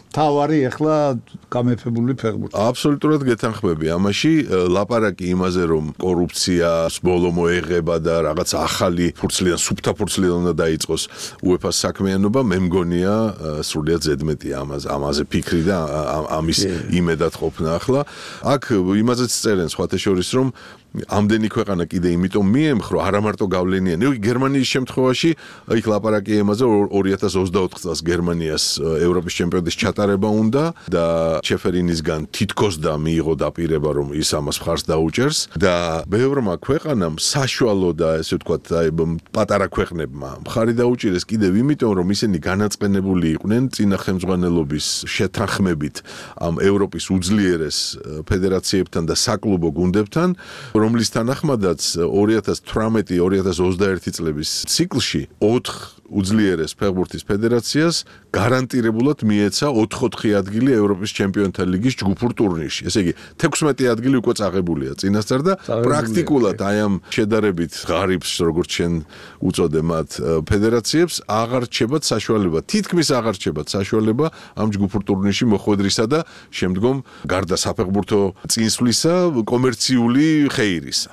თავარი ახლა გამეფებული ფეხბურთი. აბსოლუტურად გეთანხმები. ამაში ლაპარაკი იმაზე, რომ კორუფციას ბოლო მოეღება და რაღაც ახალი ფურცლიდან, სუფთა ფურცლიდან უნდა დაიწყოს უეფას საქმიანობა, მე მგონია სრულიად ზედმეტია ამაზე, ამაზე ფიქრი და ამის იმედად ყოფნა ახლა. აქ იმაზეც წერენ სხვათა შორის, რომ ამდენი ქვეყანა კიდე იმიტომ მიემხრო, არა მარტო გავლენიანი. გერმანიის შემთხვევაში იქ ლაპარაკი იმაზე ორი ათას ოცდაოთხ წელს გერმანიას ევროპის ჩემპიონატის ჩატარება უნდა და ჩეფერინისგან თითქოს და მიიღო დაპირება, რომ ის ამას მხარს დაუჭერს და ბევრმა ქვეყანამ საშუალო და ესე ვთქვათ, აი პატარა ქვეყნებმა მხარი დაუჭირეს კიდევ იმიტომ, რომ ისინი განაწყენებული იყვნენ წინა ხელმძღვანელობის შეთანხმებით ამ ევროპის უძლიერეს ფედერაციებთან და საკლუბო გუნდებთან, რომლის თანახმადაც ორი ათას თვრამეტი ორი ათას ოცდაერთი წლების ციკლში ოთხ უძლიერეს ფეხბურთის ფედერაციას გარანტირებულად მიეცა ოთხ-ოთხი ადგილი ევროპის ჩემპიონთა ლიგის ჯგუფურ ტურნირში. ესე იგი, თექვსმეტი ადგილი უკვე წაღებულია წინასწარ და პრაქტიკულად აი ამ შედარებით ღარიბს, როგორც შენ უწოდე მათ ფედერაციებს, აღარ რჩებათ საშუალება, თითქმის აღარ რჩებათ საშუალება ამ ჯგუფურ ტურნირში მოხვედრისა და შემდგომ გარდა საფეხბურთო წინსვლისა კომერციული ხეირისა.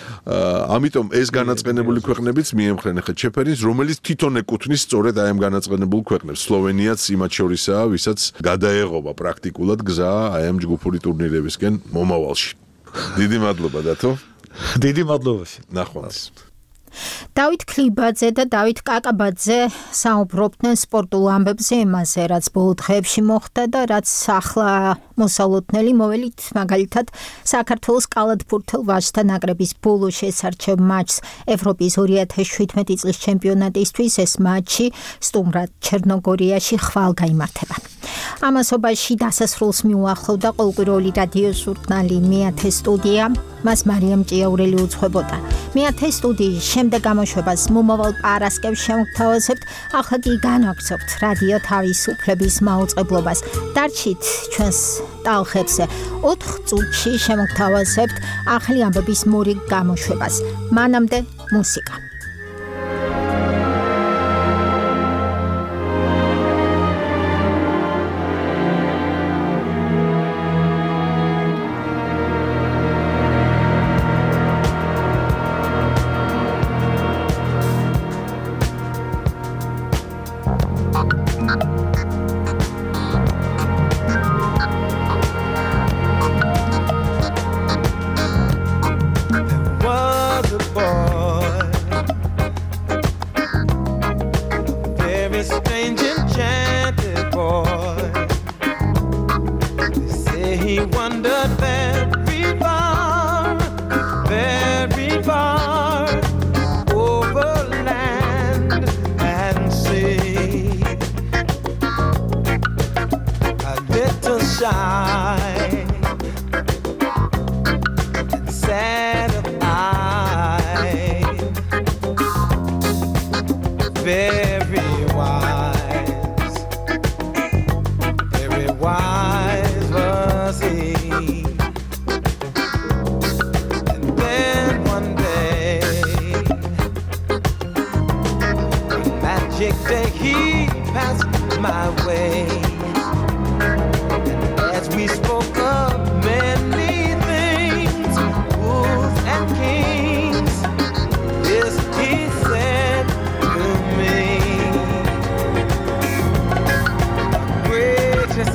ამიტომ ეს განაწყენებული ქვეყნებიც მიემხრნენ ახლა ჩეფერინს, რომელიც თვითონ ეკუთვნის სწორედ აი ამ განაწყენებულ ქვეყნებს. სლოვენიაც იმათ შორისაა, ვისაც გადაეღობა პრაქტიკულად გზა აი ამ ჯგუფური ტურნირებისკენ მომავალში. დიდი მადლობა დათო. დიდი მადლობა. ნახვამდის. დავით ქლიბაძე და დავით კაკაბაძე საუბრობდნენ სპორტულ ამბებზე, იმაზე, რაც ბოლო დღეებში მოხდა და რაც ახლა მოსალოდნელი მოველით, მაგალითად, საქართველოს კალათბურთელ ვაჟთა ნაკრების ბოლო შესარჩევ მატჩს ევროპის ორი ათას შვიდმეტი წლის ჩემპიონატისთვის ეს მატჩი სტუმრად ჩერნოგორიაში ხვალ გაიმართება. ამასობაში დასასრულს მიუახლოვდა ყოველკვირეული რადიო ჟურნალი მეათე სტუდია, მას მარიამ ჭიაურელი უძღვებოდა. მეათე სტუდიის შემდეგ გამოშვებას მომავალ პარასკევს შევთავაზებთ, ახლა კი განვაგრძობთ რადიო თავისუფლების მაუწყებლობას. დარჩით ჩვენს ტალხებზე. ოთხ წუთში შევთავაზებთ ახალი ამბების მორიგ გამოშვებას. მანამდე მუსიკა.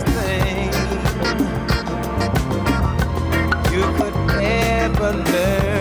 But